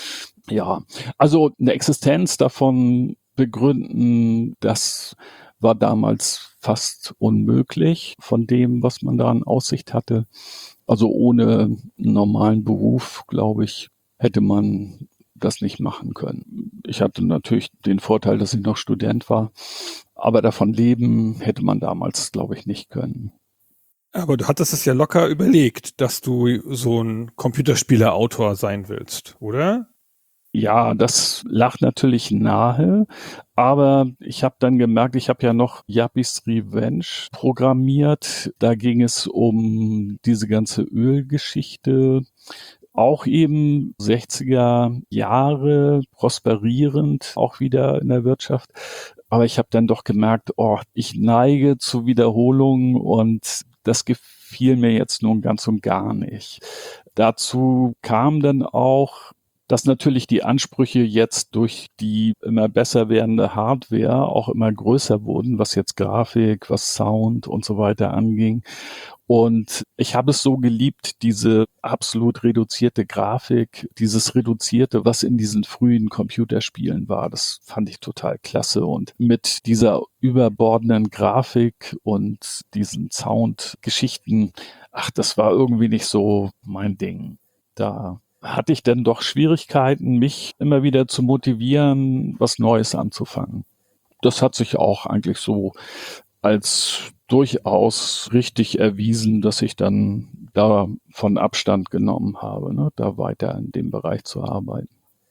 Ja, also eine Existenz davon begründen, das war damals fast unmöglich von dem, was man da in Aussicht hatte. Also ohne einen normalen Beruf, glaube ich, hätte man das nicht machen können. Ich hatte natürlich den Vorteil, dass ich noch Student war, aber davon leben hätte man damals, glaube ich, nicht können. Aber du hattest es ja locker überlegt, dass du so ein Computerspiele-Autor sein willst, oder? Ja, das lag natürlich nahe, aber ich habe dann gemerkt, ich habe ja noch Yuppies Revenge programmiert. Da ging es um diese ganze Ölgeschichte, auch eben sechziger Jahre, prosperierend, auch wieder in der Wirtschaft. Aber ich habe dann doch gemerkt, oh, ich neige zu Wiederholungen und das gefiel mir jetzt nun ganz und gar nicht. Dazu kam dann auch, dass natürlich die Ansprüche jetzt durch die immer besser werdende Hardware auch immer größer wurden, was jetzt Grafik, was Sound und so weiter anging. Und ich habe es so geliebt, diese absolut reduzierte Grafik, dieses Reduzierte, was in diesen frühen Computerspielen war. Das fand ich total klasse. Und mit dieser überbordenden Grafik und diesen Soundgeschichten, ach, das war irgendwie nicht so mein Ding. Da hatte ich denn doch Schwierigkeiten, mich immer wieder zu motivieren, was Neues anzufangen. Das hat sich auch eigentlich so als durchaus richtig erwiesen, dass ich dann davon Abstand genommen habe, ne, da weiter in dem Bereich zu arbeiten.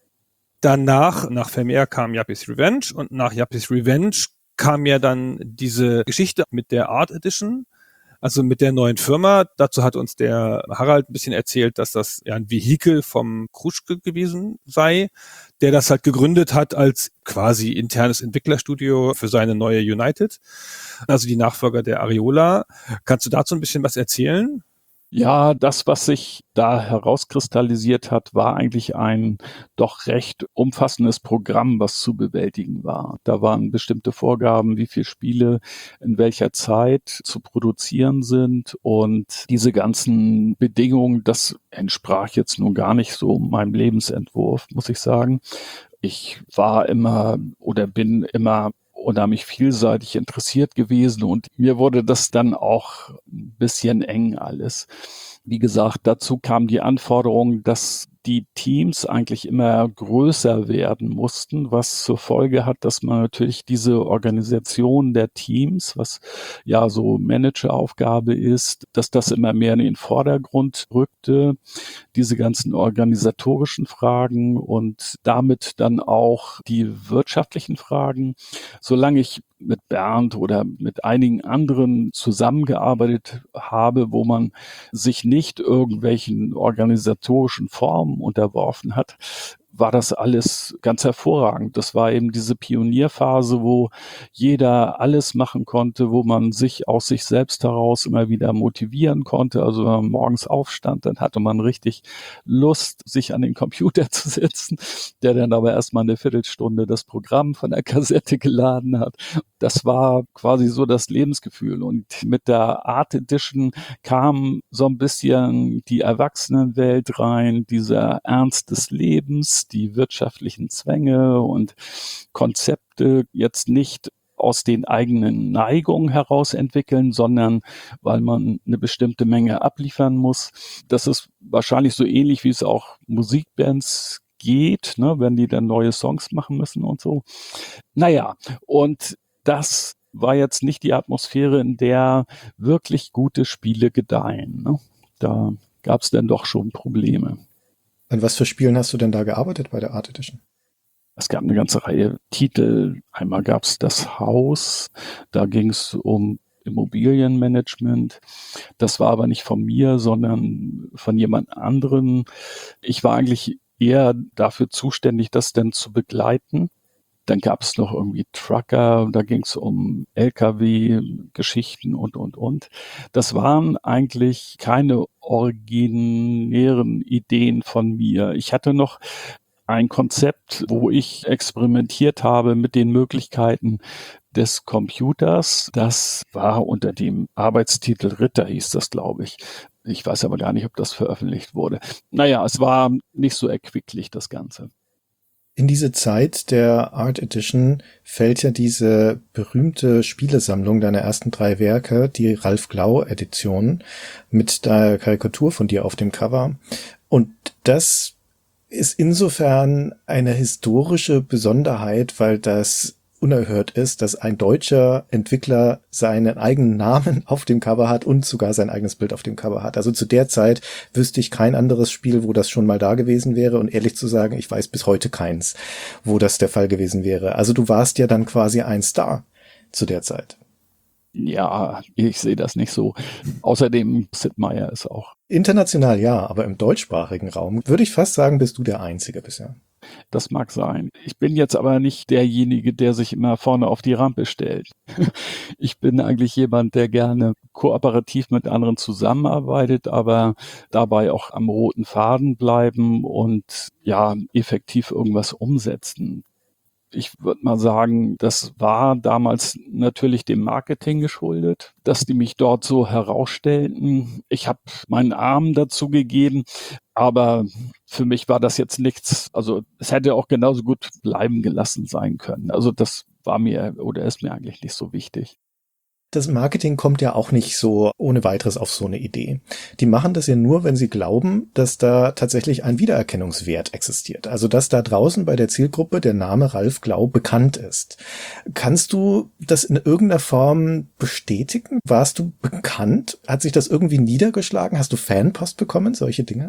Danach, nach Vermeer kam Yuppies Revenge und nach Yuppies Revenge kam ja dann diese Geschichte mit der Art Edition, also mit der neuen Firma. Dazu hat uns der Harald ein bisschen erzählt, dass das ja ein Vehikel vom Kruschke gewesen sei, der das halt gegründet hat als quasi internes Entwicklerstudio für seine neue United, also die Nachfolger der Ariola. Kannst du dazu ein bisschen was erzählen? Ja, das, was sich da herauskristallisiert hat, war eigentlich ein doch recht umfassendes Programm, was zu bewältigen war. Da waren bestimmte Vorgaben, wie viele Spiele in welcher Zeit zu produzieren sind, und diese ganzen Bedingungen, das entsprach jetzt nun gar nicht so meinem Lebensentwurf, muss ich sagen. Ich war immer oder bin immer unheimlich vielseitig interessiert gewesen und mir wurde das dann auch ein bisschen eng alles. Wie gesagt, dazu kam die Anforderung, dass die Teams eigentlich immer größer werden mussten, was zur Folge hat, dass man natürlich diese Organisation der Teams, was ja so Manageraufgabe ist, dass das immer mehr in den Vordergrund rückte, diese ganzen organisatorischen Fragen und damit dann auch die wirtschaftlichen Fragen. Solange ich mit Bernd oder mit einigen anderen zusammengearbeitet habe, wo man sich nicht irgendwelchen organisatorischen Formen unterworfen hat, war das alles ganz hervorragend. Das war eben diese Pionierphase, wo jeder alles machen konnte, wo man sich aus sich selbst heraus immer wieder motivieren konnte. Also wenn man morgens aufstand, dann hatte man richtig Lust, sich an den Computer zu setzen, der dann aber erstmal eine Viertelstunde das Programm von der Kassette geladen hat. Das war quasi so das Lebensgefühl. Und mit der Art Edition kam so ein bisschen die Erwachsenenwelt rein, dieser Ernst des Lebens, die wirtschaftlichen Zwänge und Konzepte jetzt nicht aus den eigenen Neigungen heraus entwickeln, sondern weil man eine bestimmte Menge abliefern muss. Das ist wahrscheinlich so ähnlich, wie es auch Musikbands geht, ne, wenn die dann neue Songs machen müssen und so. Naja, und das war jetzt nicht die Atmosphäre, in der wirklich gute Spiele gedeihen. Ne? Da gab es dann doch schon Probleme. An was für Spielen hast du denn da gearbeitet bei der Art Edition? Es gab eine ganze Reihe Titel. Einmal gab es das Haus, da ging es um Immobilienmanagement. Das war aber nicht von mir, sondern von jemand anderem. Ich war eigentlich eher dafür zuständig, das dann zu begleiten. Dann gab es noch irgendwie Trucker, da ging es um L K W-Geschichten und, und, und. Das waren eigentlich keine originären Ideen von mir. Ich hatte noch ein Konzept, wo ich experimentiert habe mit den Möglichkeiten des Computers. Das war unter dem Arbeitstitel Ritter, hieß das, glaube ich. Ich weiß aber gar nicht, ob das veröffentlicht wurde. Naja, es war nicht so erquicklich, das Ganze. In diese Zeit der Art Edition fällt ja diese berühmte Spielesammlung deiner ersten drei Werke, die Ralf Glau Edition, mit der Karikatur von dir auf dem Cover. Und das ist insofern eine historische Besonderheit, weil das unerhört ist, dass ein deutscher Entwickler seinen eigenen Namen auf dem Cover hat und sogar sein eigenes Bild auf dem Cover hat. Also zu der Zeit wüsste ich kein anderes Spiel, wo das schon mal da gewesen wäre, und ehrlich zu sagen, ich weiß bis heute keins, wo das der Fall gewesen wäre. Also du warst ja dann quasi ein Star zu der Zeit. Ja, ich sehe das nicht so. Außerdem, Sid Meier ist auch. International ja, aber im deutschsprachigen Raum würde ich fast sagen, bist du der Einzige bisher. Das mag sein. Ich bin jetzt aber nicht derjenige, der sich immer vorne auf die Rampe stellt. Ich bin eigentlich jemand, der gerne kooperativ mit anderen zusammenarbeitet, aber dabei auch am roten Faden bleiben und ja, effektiv irgendwas umsetzen. Ich würde mal sagen, das war damals natürlich dem Marketing geschuldet, dass die mich dort so herausstellten. Ich habe meinen Arm dazu gegeben, aber für mich war das jetzt nichts. Also es hätte auch genauso gut bleiben gelassen sein können. Also das war mir oder ist mir eigentlich nicht so wichtig. Das Marketing kommt ja auch nicht so ohne weiteres auf so eine Idee. Die machen das ja nur, wenn sie glauben, dass da tatsächlich ein Wiedererkennungswert existiert. Also dass da draußen bei der Zielgruppe der Name Ralf Glau bekannt ist. Kannst du das in irgendeiner Form bestätigen? Warst du bekannt? Hat sich das irgendwie niedergeschlagen? Hast du Fanpost bekommen? Solche Dinge?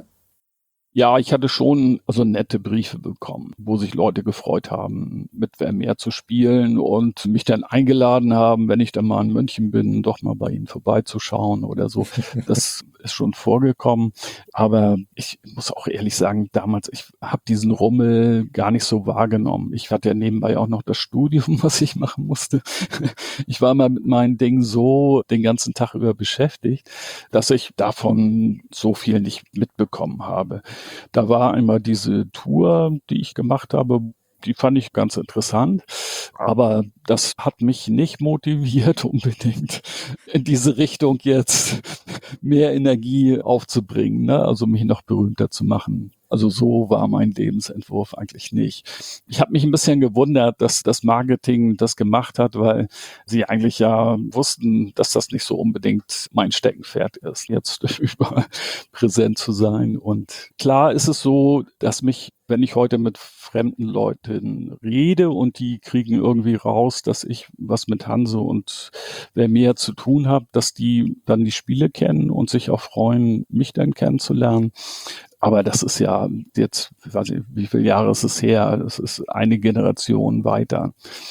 Ja, ich hatte schon also nette Briefe bekommen, wo sich Leute gefreut haben, mit Vermeer zu spielen und mich dann eingeladen haben, wenn ich dann mal in München bin, doch mal bei ihnen vorbeizuschauen oder so. Das ist schon vorgekommen. Aber ich muss auch ehrlich sagen, damals, ich habe diesen Rummel gar nicht so wahrgenommen. Ich hatte ja nebenbei auch noch das Studium, was ich machen musste. Ich war mal mit meinen Dingen so den ganzen Tag über beschäftigt, dass ich davon so viel nicht mitbekommen habe. Da war einmal diese Tour, die ich gemacht habe, die fand ich ganz interessant, aber das hat mich nicht motiviert, unbedingt in diese Richtung jetzt mehr Energie aufzubringen, ne? Also mich noch berühmter zu machen. Also so war mein Lebensentwurf eigentlich nicht. Ich habe mich ein bisschen gewundert, dass das Marketing das gemacht hat, weil sie eigentlich ja wussten, dass das nicht so unbedingt mein Steckenpferd ist, jetzt überall präsent zu sein. Und klar ist es so, dass mich, wenn ich heute mit fremden Leuten rede und die kriegen irgendwie raus, dass ich was mit Hanse und Vermeer zu tun habe, dass die dann die Spiele kennen und sich auch freuen, mich dann kennenzulernen. Aber das ist ja jetzt, ich weiß nicht, wie viele Jahre ist es her? Das ist eine Generation weiter.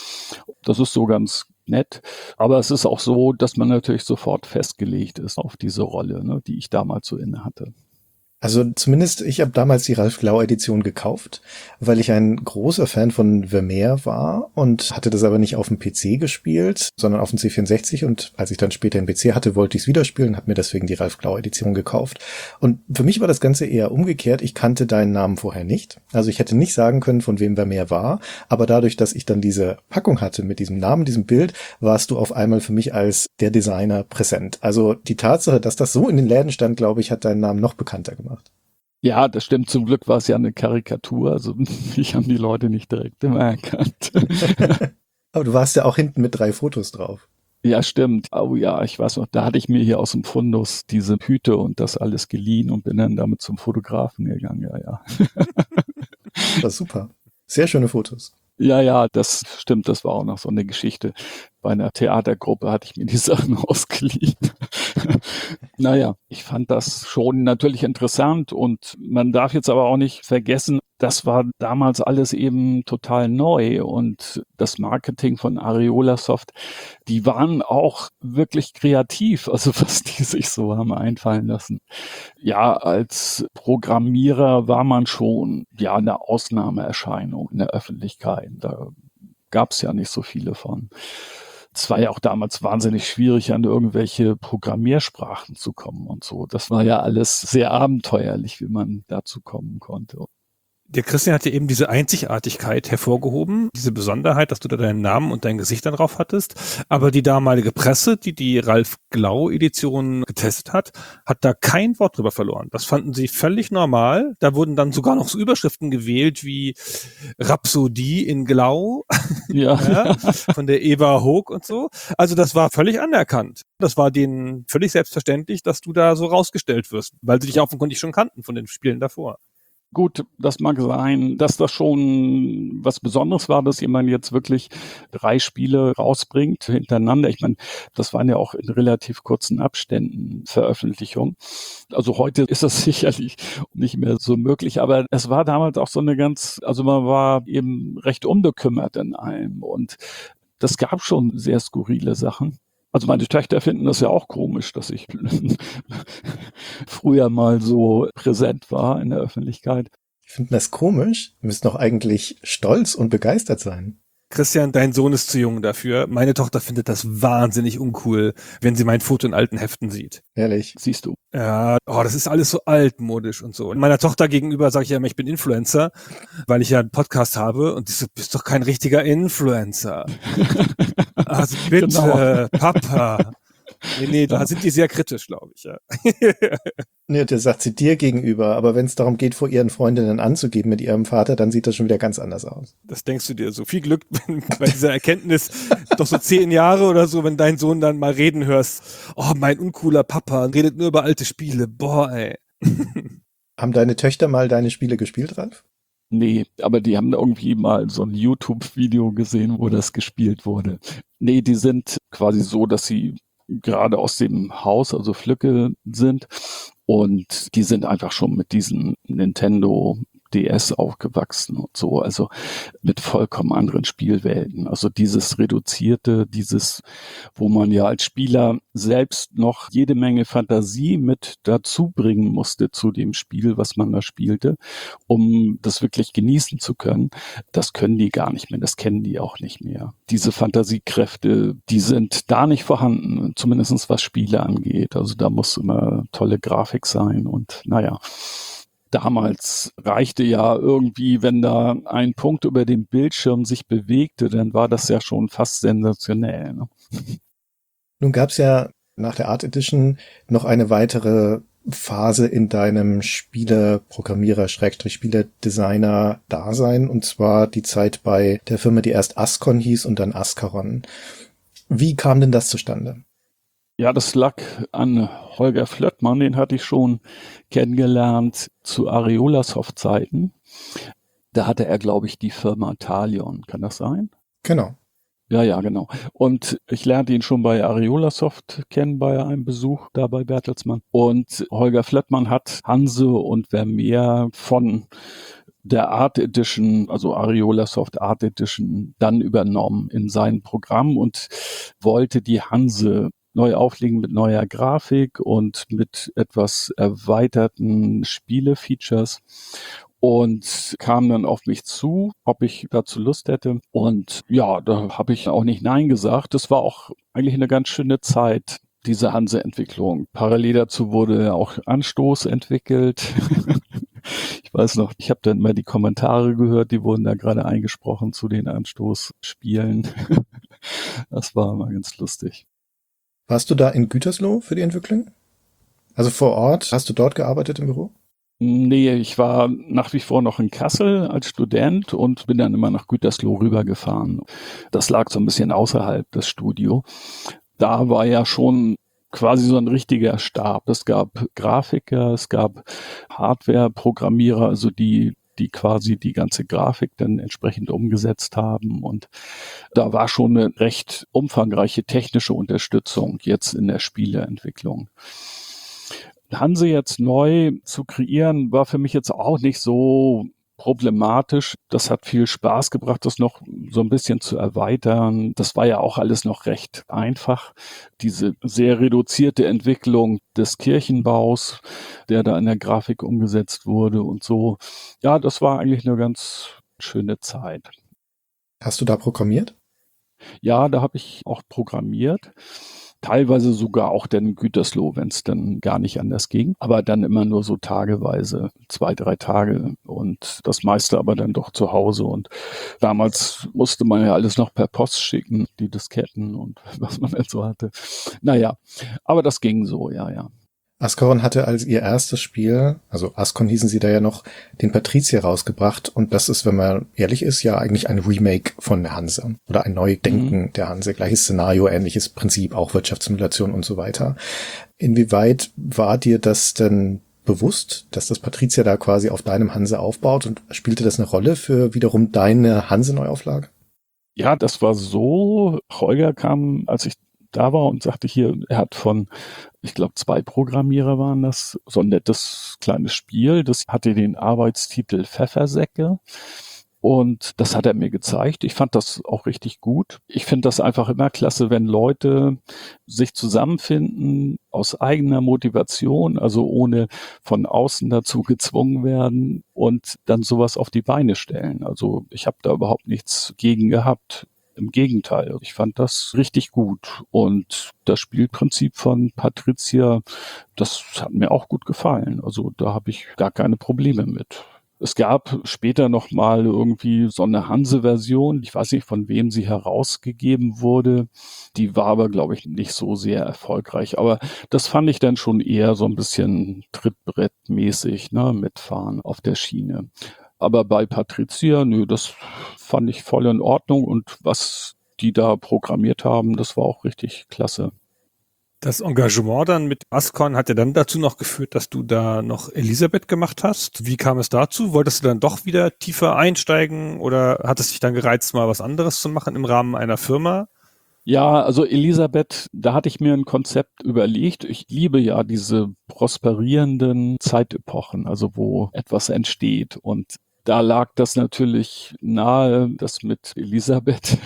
Das ist so ganz nett. Aber es ist auch so, dass man natürlich sofort festgelegt ist auf diese Rolle, ne, die ich damals so inne hatte. Also zumindest, ich habe damals die Ralf Glau Edition gekauft, weil ich ein großer Fan von Vermeer war und hatte das aber nicht auf dem P C gespielt, sondern auf dem C vierundsechzig, und als ich dann später einen P C hatte, wollte ich es wieder spielen, habe mir deswegen die Ralf Glau Edition gekauft. Und für mich war das Ganze eher umgekehrt. Ich kannte deinen Namen vorher nicht. Also ich hätte nicht sagen können, von wem Vermeer war, aber dadurch, dass ich dann diese Packung hatte mit diesem Namen, diesem Bild, warst du auf einmal für mich als der Designer präsent. Also die Tatsache, dass das so in den Läden stand, glaube ich, hat deinen Namen noch bekannter gemacht. Ja, das stimmt. Zum Glück war es ja eine Karikatur. Also ich habe die Leute nicht direkt immer erkannt. Aber du warst ja auch hinten mit drei Fotos drauf. Ja, stimmt. Oh ja, ich weiß noch, da hatte ich mir hier aus dem Fundus diese Hüte und das alles geliehen und bin dann damit zum Fotografen gegangen. Ja, ja. Das war super. Sehr schöne Fotos. Ja, ja, das stimmt. Das war auch noch so eine Geschichte. Bei einer Theatergruppe hatte ich mir die Sachen ausgeliehen. Naja, ich fand das schon natürlich interessant und man darf jetzt aber auch nicht vergessen, das war damals alles eben total neu und das Marketing von Ariola Soft, die waren auch wirklich kreativ, also was die sich so haben einfallen lassen. Ja, als Programmierer war man schon ja eine Ausnahmeerscheinung in der Öffentlichkeit. Da gab es ja nicht so viele von. Es war ja auch damals wahnsinnig schwierig, an irgendwelche Programmiersprachen zu kommen und so. Das war ja alles sehr abenteuerlich, wie man dazu kommen konnte. Der Christian hat ja eben diese Einzigartigkeit hervorgehoben, diese Besonderheit, dass du da deinen Namen und dein Gesicht dann drauf hattest. Aber die damalige Presse, die die Ralf-Glau-Edition getestet hat, hat da kein Wort drüber verloren. Das fanden sie völlig normal. Da wurden dann sogar noch so Überschriften gewählt wie Rhapsodie in Glau, Ja. ja, von der Eva Hoog und so. Also das war völlig anerkannt. Das war denen völlig selbstverständlich, dass du da so rausgestellt wirst, weil sie dich offenkundig schon kannten von den Spielen davor. Gut, das mag sein, dass das schon was Besonderes war, dass jemand jetzt wirklich drei Spiele rausbringt hintereinander. Ich meine, das waren ja auch in relativ kurzen Abständen Veröffentlichungen. Also heute ist das sicherlich nicht mehr so möglich, aber es war damals auch so eine ganz, also man war eben recht unbekümmert in allem und das gab schon sehr skurrile Sachen. Also meine Töchter finden das ja auch komisch, dass ich früher mal so präsent war in der Öffentlichkeit. Die finden das komisch. Wir müssen doch eigentlich stolz und begeistert sein. Christian, dein Sohn ist zu jung dafür. Meine Tochter findet das wahnsinnig uncool, wenn sie mein Foto in alten Heften sieht. Ehrlich. Siehst du. Ja, oh, das ist alles so altmodisch und so. Und meiner Tochter gegenüber sage ich ja immer, ich bin Influencer, weil ich ja einen Podcast habe und die so, bist doch kein richtiger Influencer. Also bitte, Genau. Papa. Nee, nee, da sind die sehr kritisch, glaube ich. Ja. Nee, der sagt sie dir gegenüber, aber wenn es darum geht, vor ihren Freundinnen anzugeben mit ihrem Vater, dann sieht das schon wieder ganz anders aus. Das denkst du dir. So viel Glück bei dieser Erkenntnis, doch so zehn Jahre oder so, wenn dein Sohn dann mal reden hörst, oh, mein uncooler Papa, redet nur über alte Spiele. Boah, ey. Haben deine Töchter mal deine Spiele gespielt, Ralf? Nee, aber die haben irgendwie mal so ein YouTube-Video gesehen, wo das gespielt wurde. Nee, die sind quasi so, dass sie gerade aus dem Haus, also Flücke sind und die sind einfach schon mit diesen Nintendo D S aufgewachsen und so, also mit vollkommen anderen Spielwelten. Also dieses Reduzierte, dieses, wo man ja als Spieler selbst noch jede Menge Fantasie mit dazu bringen musste zu dem Spiel, was man da spielte, um das wirklich genießen zu können. Das können die gar nicht mehr, das kennen die auch nicht mehr. Diese Fantasiekräfte, die sind da nicht vorhanden, zumindest was Spiele angeht. Also da muss immer tolle Grafik sein und naja. Damals reichte ja irgendwie, wenn da ein Punkt über dem Bildschirm sich bewegte, dann war das ja schon fast sensationell. Ne? Nun gab es ja nach der Art Edition noch eine weitere Phase in deinem Spieleprogrammierer, Schrägstrich Spieledesigner-Dasein, und zwar die Zeit bei der Firma, die erst Ascon hieß und dann Ascaron. Wie kam denn das zustande? Ja, das lag an Holger Flöttmann, den hatte ich schon kennengelernt zu Ariola Soft Zeiten. Da hatte er, glaube ich, die Firma Talion. Kann das sein? Genau. Ja, ja, genau. Und ich lernte ihn schon bei Ariola Soft kennen bei einem Besuch da bei Bertelsmann. Und Holger Flöttmann hat Hanse und Vermeer von der Art Edition, also Ariola Soft Art Edition, dann übernommen in sein Programm und wollte die Hanse neu auflegen mit neuer Grafik und mit etwas erweiterten Spielefeatures und kam dann auf mich zu, ob ich dazu Lust hätte. Und ja, da habe ich auch nicht Nein gesagt. Das war auch eigentlich eine ganz schöne Zeit, diese Hanse-Entwicklung. Parallel dazu wurde auch Anstoß entwickelt. Ich weiß noch, ich habe dann mal die Kommentare gehört, die wurden da gerade eingesprochen zu den Anstoßspielen. Das war mal ganz lustig. Warst du da in Gütersloh für die Entwicklung? Also vor Ort? Hast du dort gearbeitet im Büro? Nee, ich war nach wie vor noch in Kassel als Student und bin dann immer nach Gütersloh rübergefahren. Das lag so ein bisschen außerhalb des Studios. Da war ja schon quasi so ein richtiger Stab. Es gab Grafiker, es gab Hardware-Programmierer, also die die quasi die ganze Grafik dann entsprechend umgesetzt haben. Und da war schon eine recht umfangreiche technische Unterstützung jetzt in der Spieleentwicklung. Hanse jetzt neu zu kreieren, war für mich jetzt auch nicht so problematisch. Das hat viel Spaß gebracht, das noch so ein bisschen zu erweitern. Das war ja auch alles noch recht einfach. Diese sehr reduzierte Entwicklung des Kirchenbaus, der da in der Grafik umgesetzt wurde und so. Ja, das war eigentlich eine ganz schöne Zeit. Hast du da programmiert? Ja, da habe ich auch programmiert. Teilweise sogar auch dann Gütersloh, wenn es dann gar nicht anders ging. Aber dann immer nur so tageweise, zwei, drei Tage und das meiste aber dann doch zu Hause. Und damals musste man ja alles noch per Post schicken, die Disketten und was man dann so hatte. Naja, aber das ging so, ja, ja. Ascaron hatte als ihr erstes Spiel, also Ascon hießen sie da ja noch, den Patrizier rausgebracht. Und das ist, wenn man ehrlich ist, ja eigentlich ein Remake von der Hanse oder ein Neudenken mhm. der Hanse. Gleiches Szenario, ähnliches Prinzip, auch Wirtschaftssimulation und so weiter. Inwieweit war dir das denn bewusst, dass das Patrizier da quasi auf deinem Hanse aufbaut, und spielte das eine Rolle für wiederum deine Hanse-Neuauflage? Ja, das war so. Holger kam, als ich da war und sagte hier, er hat von, ich glaube, zwei Programmierer waren das, so ein nettes kleines Spiel. Das hatte den Arbeitstitel Pfeffersäcke. Und das hat er mir gezeigt. Ich fand das auch richtig gut. Ich finde das einfach immer klasse, wenn Leute sich zusammenfinden aus eigener Motivation, also ohne von außen dazu gezwungen werden und dann sowas auf die Beine stellen. Also ich habe da überhaupt nichts gegen gehabt. Im Gegenteil, ich fand das richtig gut. Und das Spielprinzip von Patrizier, das hat mir auch gut gefallen. Also da habe ich gar keine Probleme mit. Es gab später noch mal irgendwie so eine Hanse-Version, ich weiß nicht, von wem sie herausgegeben wurde. Die war aber, glaube ich, nicht so sehr erfolgreich. Aber das fand ich dann schon eher so ein bisschen Trittbrettmäßig, ne, mitfahren auf der Schiene. Aber bei Patrizier, nö, das fand ich voll in Ordnung. Und was die da programmiert haben, das war auch richtig klasse. Das Engagement dann mit Ascon hat ja dann dazu noch geführt, dass du da noch Elisabeth gemacht hast. Wie kam es dazu? Wolltest du dann doch wieder tiefer einsteigen oder hat es dich dann gereizt, mal was anderes zu machen im Rahmen einer Firma? Ja, also Elisabeth, da hatte ich mir ein Konzept überlegt. Ich liebe ja diese prosperierenden Zeitepochen, also wo etwas entsteht. Und da lag das natürlich nahe, das mit Elisabeth,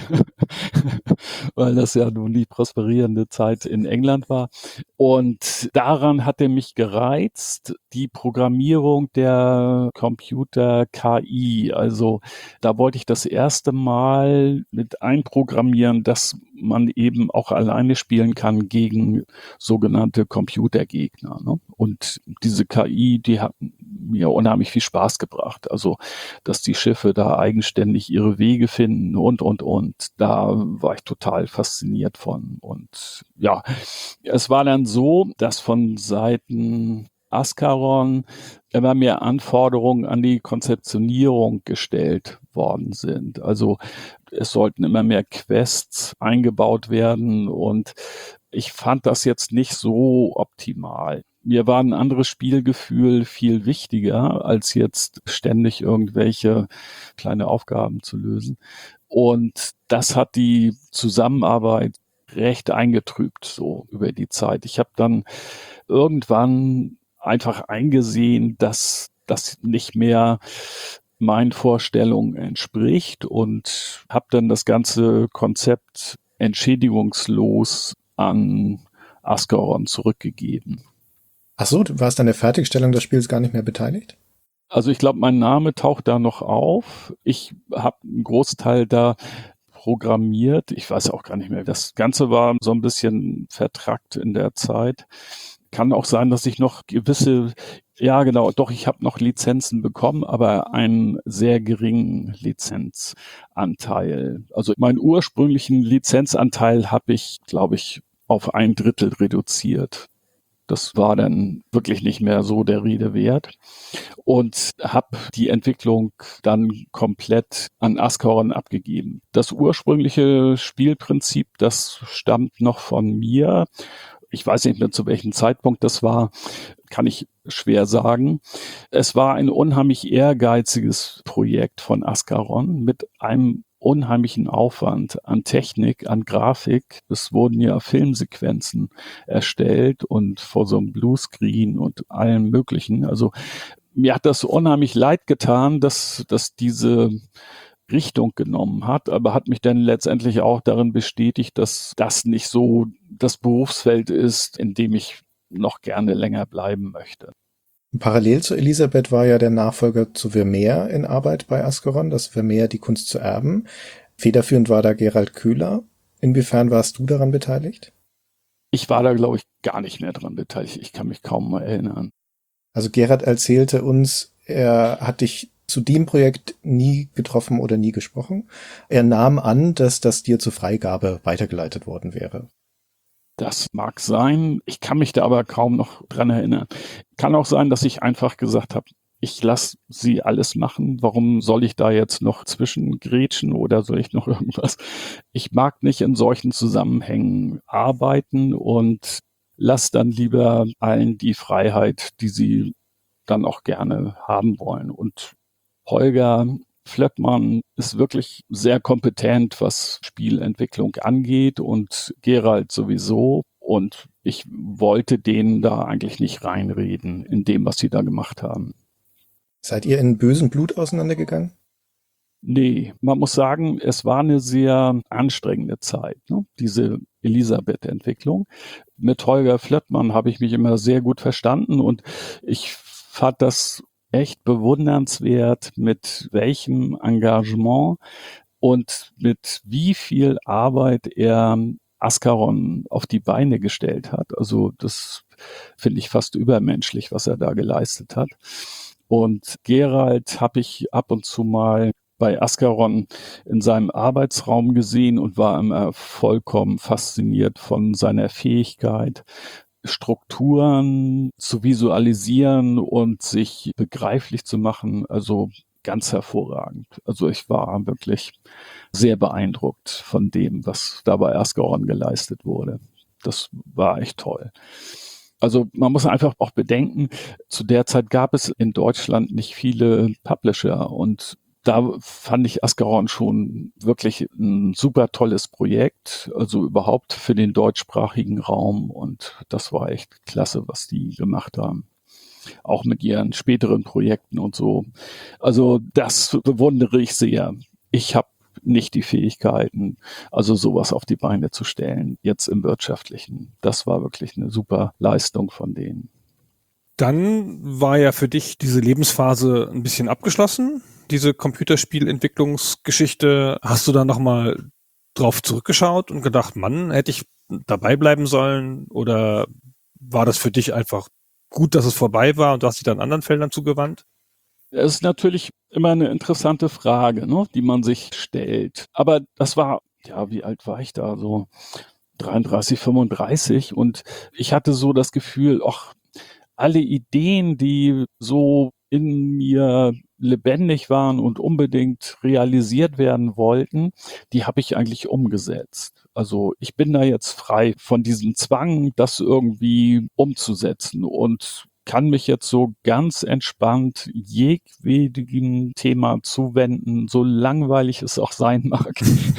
weil das ja nun die prosperierende Zeit in England war. Und daran hat er mich gereizt, die Programmierung der Computer K I. Also da wollte ich das erste Mal mit einprogrammieren, dass man eben auch alleine spielen kann gegen sogenannte Computergegner, ne? Und diese K I, die hat mir unheimlich viel Spaß gebracht. Also, dass die Schiffe da eigenständig ihre Wege finden und, und, und. Da war ich total fasziniert von. Und ja, es war dann so, dass von Seiten Ascaron immer mehr Anforderungen an die Konzeptionierung gestellt worden sind. Also es sollten immer mehr Quests eingebaut werden und ich fand das jetzt nicht so optimal. Mir war ein anderes Spielgefühl viel wichtiger, als jetzt ständig irgendwelche kleine Aufgaben zu lösen. Und das hat die Zusammenarbeit recht eingetrübt, so über die Zeit. Ich habe dann irgendwann einfach eingesehen, dass das nicht mehr meinen Vorstellungen entspricht und habe dann das ganze Konzept entschädigungslos an Ascaron zurückgegeben. Ach so, du warst an der Fertigstellung des Spiels gar nicht mehr beteiligt? Also ich glaube, mein Name taucht da noch auf. Ich habe einen Großteil da programmiert. Ich weiß auch gar nicht mehr. Das Ganze war so ein bisschen vertrackt in der Zeit. Kann auch sein, dass ich noch gewisse, ja genau, doch, ich habe noch Lizenzen bekommen, aber einen sehr geringen Lizenzanteil. Also meinen ursprünglichen Lizenzanteil habe ich, glaube ich, auf ein Drittel reduziert. Das war dann wirklich nicht mehr so der Rede wert und habe die Entwicklung dann komplett an Ascaron abgegeben. Das ursprüngliche Spielprinzip, das stammt noch von mir. Ich weiß nicht mehr, zu welchem Zeitpunkt das war, kann ich schwer sagen. Es war ein unheimlich ehrgeiziges Projekt von Ascaron mit einem unheimlichen Aufwand an Technik, an Grafik. Es wurden ja Filmsequenzen erstellt und vor so einem Bluescreen und allem Möglichen. Also mir hat das unheimlich leid getan, dass, dass diese Richtung genommen hat, aber hat mich dann letztendlich auch darin bestätigt, dass das nicht so das Berufsfeld ist, in dem ich noch gerne länger bleiben möchte. Parallel zu Elisabeth war ja der Nachfolger zu Vermeer in Arbeit bei Ascaron, das Vermeer die Kunst zu erben. Federführend war da Gerald Köhler. Inwiefern warst du daran beteiligt? Ich war da, glaube ich, gar nicht mehr dran beteiligt. Ich kann mich kaum mal erinnern. Also Gerald erzählte uns, er hat dich zu dem Projekt nie getroffen oder nie gesprochen. Er nahm an, dass das dir zur Freigabe weitergeleitet worden wäre. Das mag sein. Ich kann mich da aber kaum noch dran erinnern. Kann auch sein, dass ich einfach gesagt habe, ich lasse sie alles machen. Warum soll ich da jetzt noch zwischengrätschen oder soll ich noch irgendwas? Ich mag nicht in solchen Zusammenhängen arbeiten und lass dann lieber allen die Freiheit, die sie dann auch gerne haben wollen. Und Holger Flöppmann ist wirklich sehr kompetent, was Spielentwicklung angeht und Gerald sowieso. Und ich wollte denen da eigentlich nicht reinreden in dem, was sie da gemacht haben. Seid ihr in bösem Blut auseinandergegangen? Nee, man muss sagen, es war eine sehr anstrengende Zeit, ne? Diese Elisabeth-Entwicklung. Mit Holger Flöppmann habe ich mich immer sehr gut verstanden und ich fand das echt bewundernswert, mit welchem Engagement und mit wie viel Arbeit er Ascaron auf die Beine gestellt hat. Also das finde ich fast übermenschlich, was er da geleistet hat. Und Gerald habe ich ab und zu mal bei Ascaron in seinem Arbeitsraum gesehen und war immer vollkommen fasziniert von seiner Fähigkeit, Strukturen zu visualisieren und sich begreiflich zu machen. Also ganz hervorragend. Also ich war wirklich sehr beeindruckt von dem, was da bei Ascaron geleistet wurde. Das war echt toll. Also man muss einfach auch bedenken, zu der Zeit gab es in Deutschland nicht viele Publisher und da fand ich Ascaron schon wirklich ein super tolles Projekt, also überhaupt für den deutschsprachigen Raum und das war echt klasse, was die gemacht haben. Auch mit ihren späteren Projekten und so. Also das bewundere ich sehr. Ich habe nicht die Fähigkeiten, also sowas auf die Beine zu stellen, jetzt im Wirtschaftlichen. Das war wirklich eine super Leistung von denen. Dann war ja für dich diese Lebensphase ein bisschen abgeschlossen, diese Computerspielentwicklungsgeschichte. Hast du da nochmal drauf zurückgeschaut und gedacht, Mann, hätte ich dabei bleiben sollen? Oder war das für dich einfach gut, dass es vorbei war und du hast dich dann anderen Feldern zugewandt? Es ist natürlich immer eine interessante Frage, ne, die man sich stellt. Aber das war, ja, wie alt war ich da? So dreiunddreißig, fünfunddreißig. Und ich hatte so das Gefühl, ach, alle Ideen, die so in mir lebendig waren und unbedingt realisiert werden wollten, die habe ich eigentlich umgesetzt. Also ich bin da jetzt frei von diesem Zwang, das irgendwie umzusetzen und kann mich jetzt so ganz entspannt jedwedem Thema zuwenden, so langweilig es auch sein mag.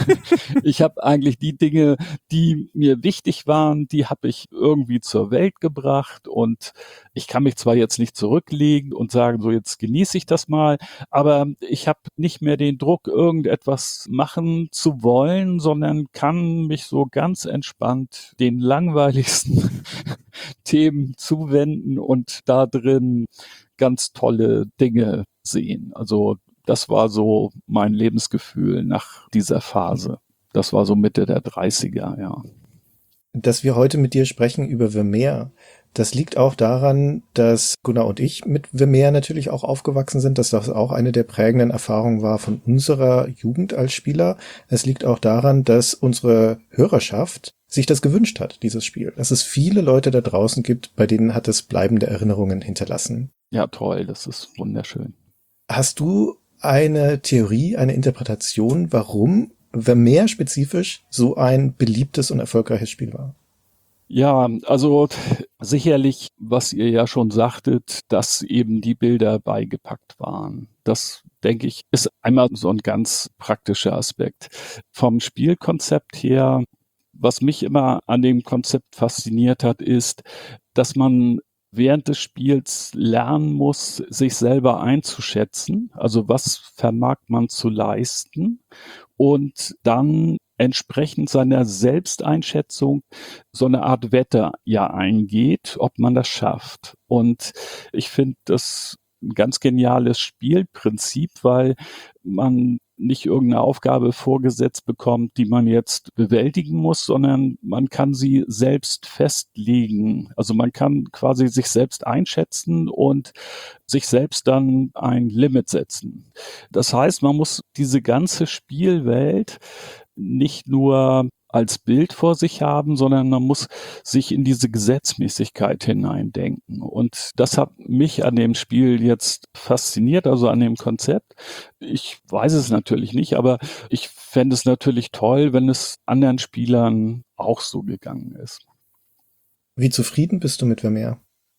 Ich habe eigentlich die Dinge, die mir wichtig waren, die habe ich irgendwie zur Welt gebracht und ich kann mich zwar jetzt nicht zurücklegen und sagen, so jetzt genieße ich das mal, aber ich habe nicht mehr den Druck, irgendetwas machen zu wollen, sondern kann mich so ganz entspannt den langweiligsten Themen zuwenden und da drin ganz tolle Dinge sehen. Also das war so mein Lebensgefühl nach dieser Phase. Das war so Mitte der dreißiger, ja. Dass wir heute mit dir sprechen über Vermeer, das liegt auch daran, dass Gunnar und ich mit Vermeer natürlich auch aufgewachsen sind, dass das auch eine der prägenden Erfahrungen war von unserer Jugend als Spieler. Es liegt auch daran, dass unsere Hörerschaft sich das gewünscht hat, dieses Spiel. Dass es viele Leute da draußen gibt, bei denen hat es bleibende Erinnerungen hinterlassen. Ja, toll, das ist wunderschön. Hast du eine Theorie, eine Interpretation, warum Vermeer spezifisch so ein beliebtes und erfolgreiches Spiel war? Ja, also sicherlich, was ihr ja schon sagtet, dass eben die Bilder beigepackt waren. Das, denke ich, ist einmal so ein ganz praktischer Aspekt. Vom Spielkonzept her, was mich immer an dem Konzept fasziniert hat, ist, dass man während des Spiels lernen muss, sich selber einzuschätzen. Also was vermag man zu leisten? Und dann entsprechend seiner Selbsteinschätzung so eine Art Wette ja eingeht, ob man das schafft. Und ich finde das ein ganz geniales Spielprinzip, weil man nicht irgendeine Aufgabe vorgesetzt bekommt, die man jetzt bewältigen muss, sondern man kann sie selbst festlegen. Also man kann quasi sich selbst einschätzen und sich selbst dann ein Limit setzen. Das heißt, man muss diese ganze Spielwelt nicht nur als Bild vor sich haben, sondern man muss sich in diese Gesetzmäßigkeit hineindenken. Und das hat mich an dem Spiel jetzt fasziniert, also an dem Konzept. Ich weiß es natürlich nicht, aber ich fände es natürlich toll, wenn es anderen Spielern auch so gegangen ist. Wie zufrieden bist du mit Vermeer?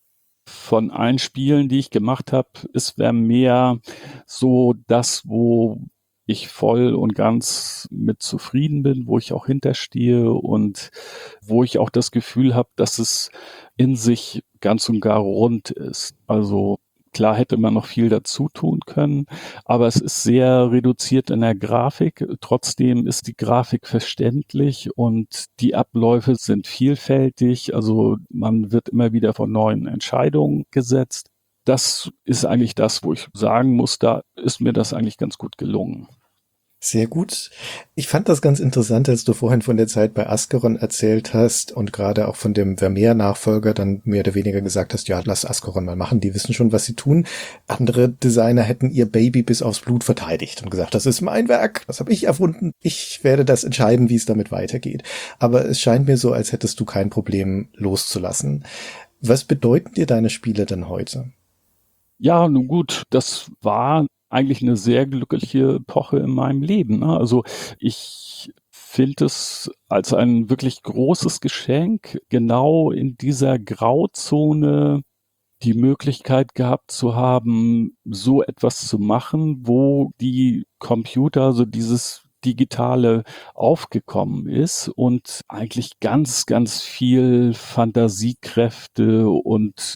Von allen Spielen, die ich gemacht habe, ist Vermeer so das, wo ich voll und ganz mit zufrieden bin, wo ich auch hinterstehe und wo ich auch das Gefühl habe, dass es in sich ganz und gar rund ist. Also klar hätte man noch viel dazu tun können, aber es ist sehr reduziert in der Grafik. Trotzdem ist die Grafik verständlich und die Abläufe sind vielfältig. Also man wird immer wieder vor neuen Entscheidungen gesetzt. Das ist eigentlich das, wo ich sagen muss, da ist mir das eigentlich ganz gut gelungen. Sehr gut. Ich fand das ganz interessant, als du vorhin von der Zeit bei Ascaron erzählt hast und gerade auch von dem Vermeer-Nachfolger dann mehr oder weniger gesagt hast, ja, lass Ascaron mal machen, die wissen schon, was sie tun. Andere Designer hätten ihr Baby bis aufs Blut verteidigt und gesagt, das ist mein Werk, das habe ich erfunden, ich werde das entscheiden, wie es damit weitergeht. Aber es scheint mir so, als hättest du kein Problem loszulassen. Was bedeuten dir deine Spiele denn heute? Ja, nun gut, das war eigentlich eine sehr glückliche Epoche in meinem Leben. Ne? Also ich finde es als ein wirklich großes Geschenk, genau in dieser Grauzone die Möglichkeit gehabt zu haben, so etwas zu machen, wo die Computer, also dieses Digitale aufgekommen ist und eigentlich ganz, ganz viel Fantasiekräfte und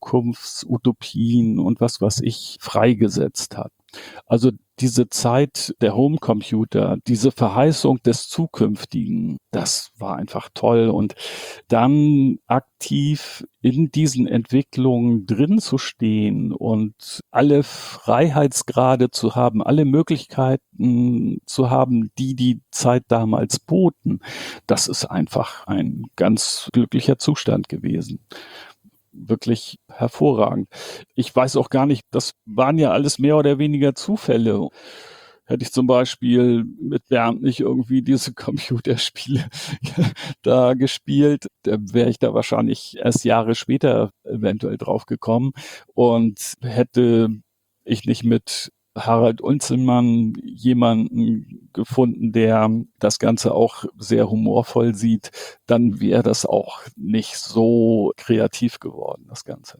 Zukunftsutopien und was weiß ich freigesetzt hat. Also diese Zeit der Homecomputer, diese Verheißung des Zukünftigen, das war einfach toll. Und dann aktiv in diesen Entwicklungen drin zu stehen und alle Freiheitsgrade zu haben, alle Möglichkeiten zu haben, die die Zeit damals boten, das ist einfach ein ganz glücklicher Zustand gewesen. Wirklich hervorragend. Ich weiß auch gar nicht, das waren ja alles mehr oder weniger Zufälle. Hätte ich zum Beispiel mit Bernd nicht irgendwie diese Computerspiele da gespielt, dann wäre ich da wahrscheinlich erst Jahre später eventuell drauf gekommen. Und hätte ich nicht mit Harald Unzelmann jemanden gefunden, der das Ganze auch sehr humorvoll sieht, dann wäre das auch nicht so kreativ geworden, das Ganze.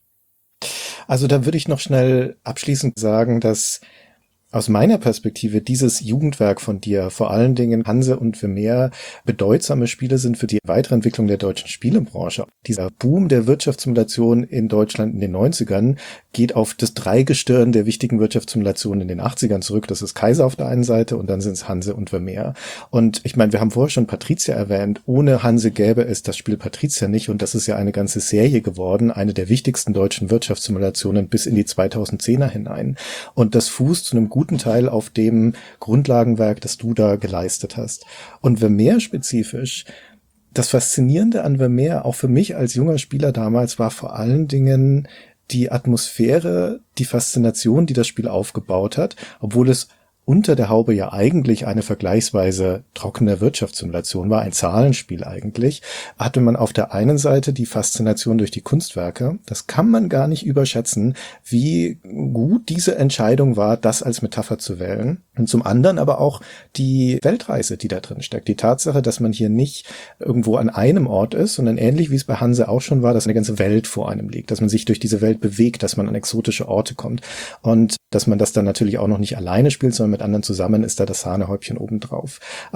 Also da würde ich noch schnell abschließend sagen, dass aus meiner Perspektive dieses Jugendwerk von dir, vor allen Dingen Hanse und Vermeer, bedeutsame Spiele sind für die Weiterentwicklung der deutschen Spielebranche. Dieser Boom der Wirtschaftssimulation in Deutschland in den neunzigern geht auf das Dreigestirn der wichtigen Wirtschaftssimulationen in den achtzigern zurück. Das ist Kaiser auf der einen Seite und dann sind es Hanse und Vermeer. Und ich meine, wir haben vorher schon Patrizia erwähnt. Ohne Hanse gäbe es das Spiel Patrizia nicht und das ist ja eine ganze Serie geworden, eine der wichtigsten deutschen Wirtschaftssimulationen bis in die zweitausendzehner hinein. Und das fußt zu einem guten Teil auf dem Grundlagenwerk, das du da geleistet hast. Und Vermeer spezifisch, das Faszinierende an Vermeer, auch für mich als junger Spieler damals, war vor allen Dingen die Atmosphäre, die Faszination, die das Spiel aufgebaut hat, obwohl es unter der Haube ja eigentlich eine vergleichsweise trockene Wirtschaftssimulation war, ein Zahlenspiel eigentlich, hatte man auf der einen Seite die Faszination durch die Kunstwerke. Das kann man gar nicht überschätzen, wie gut diese Entscheidung war, das als Metapher zu wählen. Und zum anderen aber auch die Weltreise, die da drin steckt. Die Tatsache, dass man hier nicht irgendwo an einem Ort ist, sondern ähnlich wie es bei Hanse auch schon war, dass eine ganze Welt vor einem liegt, dass man sich durch diese Welt bewegt, dass man an exotische Orte kommt und dass man das dann natürlich auch noch nicht alleine spielt, sondern mit anderen zusammen, ist da das Sahnehäubchen obendrauf. Also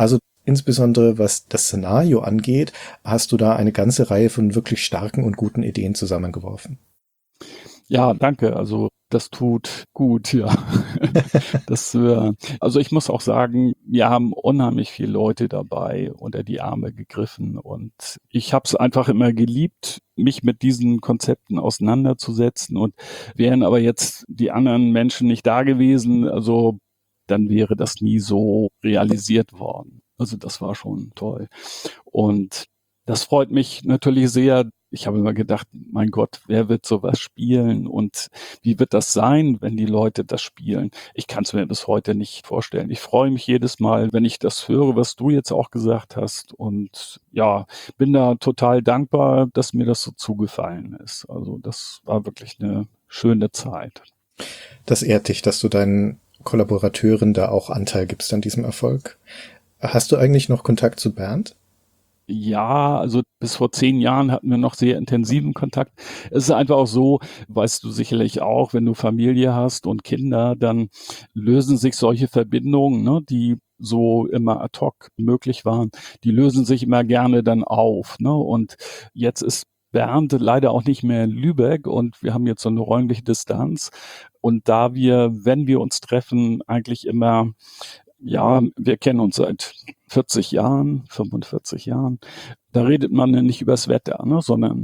insbesondere was das Szenario angeht, hast du da eine ganze Reihe von wirklich starken und guten Ideen zusammengeworfen. Ja, danke. Also das tut gut, ja. Das, äh, also ich muss auch sagen, wir haben unheimlich viele Leute dabei unter die Arme gegriffen und ich habe es einfach immer geliebt, mich mit diesen Konzepten auseinanderzusetzen, und wären aber jetzt die anderen Menschen nicht da gewesen, also dann wäre das nie so realisiert worden. Also das war schon toll. Und das freut mich natürlich sehr. Ich habe immer gedacht, mein Gott, wer wird sowas spielen und wie wird das sein, wenn die Leute das spielen? Ich kann es mir bis heute nicht vorstellen. Ich freue mich jedes Mal, wenn ich das höre, was du jetzt auch gesagt hast, und ja, bin da total dankbar, dass mir das so zugefallen ist. Also das war wirklich eine schöne Zeit. Das ehrt dich, dass du deinen Kollaborateuren da auch Anteil gibst an diesem Erfolg. Hast du eigentlich noch Kontakt zu Bernd? Ja, also bis vor zehn Jahren hatten wir noch sehr intensiven Kontakt. Es ist einfach auch so, weißt du sicherlich auch, wenn du Familie hast und Kinder, dann lösen sich solche Verbindungen, ne, die so immer ad hoc möglich waren, die lösen sich immer gerne dann auf. Ne? Und jetzt ist Bernd leider auch nicht mehr in Lübeck und wir haben jetzt so eine räumliche Distanz. Und da wir, wenn wir uns treffen, eigentlich immer, ja, wir kennen uns seit vierzig Jahren, fünfundvierzig Jahren. Da redet man ja nicht übers Wetter, ne, sondern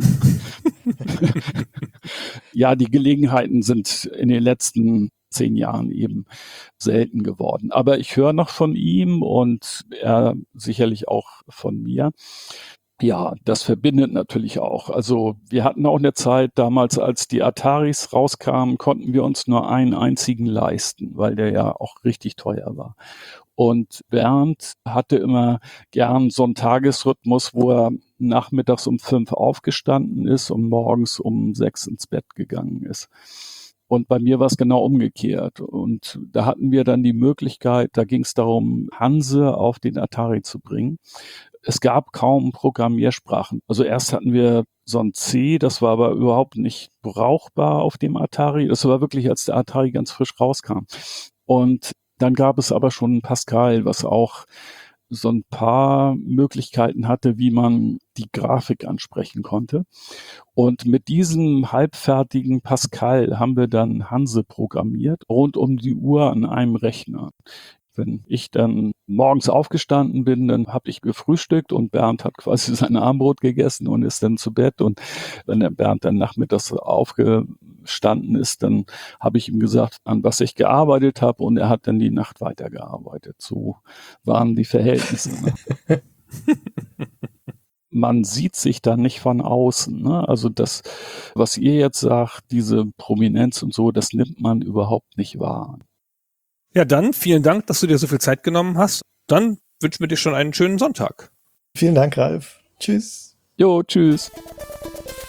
ja, die Gelegenheiten sind in den letzten zehn Jahren eben selten geworden. Aber ich höre noch von ihm und er sicherlich auch von mir. Ja, das verbindet natürlich auch. Also wir hatten auch eine Zeit damals, als die Ataris rauskamen, konnten wir uns nur einen einzigen leisten, weil der ja auch richtig teuer war. Und Bernd hatte immer gern so einen Tagesrhythmus, wo er nachmittags um fünf aufgestanden ist und morgens um sechs ins Bett gegangen ist. Und bei mir war es genau umgekehrt. Und da hatten wir dann die Möglichkeit, da ging es darum, Hanse auf den Atari zu bringen. Es gab kaum Programmiersprachen. Also erst hatten wir so ein C, das war aber überhaupt nicht brauchbar auf dem Atari. Das war wirklich, als der Atari ganz frisch rauskam. Und dann gab es aber schon Pascal, was auch so ein paar Möglichkeiten hatte, wie man die Grafik ansprechen konnte. Und mit diesem halbfertigen Pascal haben wir dann Hanse programmiert, rund um die Uhr an einem Rechner. Wenn ich dann morgens aufgestanden bin, dann habe ich gefrühstückt und Bernd hat quasi sein Abendbrot gegessen und ist dann zu Bett. Und wenn der Bernd dann nachmittags aufgestanden ist, dann habe ich ihm gesagt, an was ich gearbeitet habe, und er hat dann die Nacht weitergearbeitet. So waren die Verhältnisse. Ne? Man sieht sich da nicht von außen. Ne? Also das, was ihr jetzt sagt, diese Prominenz und so, das nimmt man überhaupt nicht wahr. Ja, dann vielen Dank, dass du dir so viel Zeit genommen hast. Dann wünschen wir dir schon einen schönen Sonntag. Vielen Dank, Ralf. Tschüss. Jo, tschüss.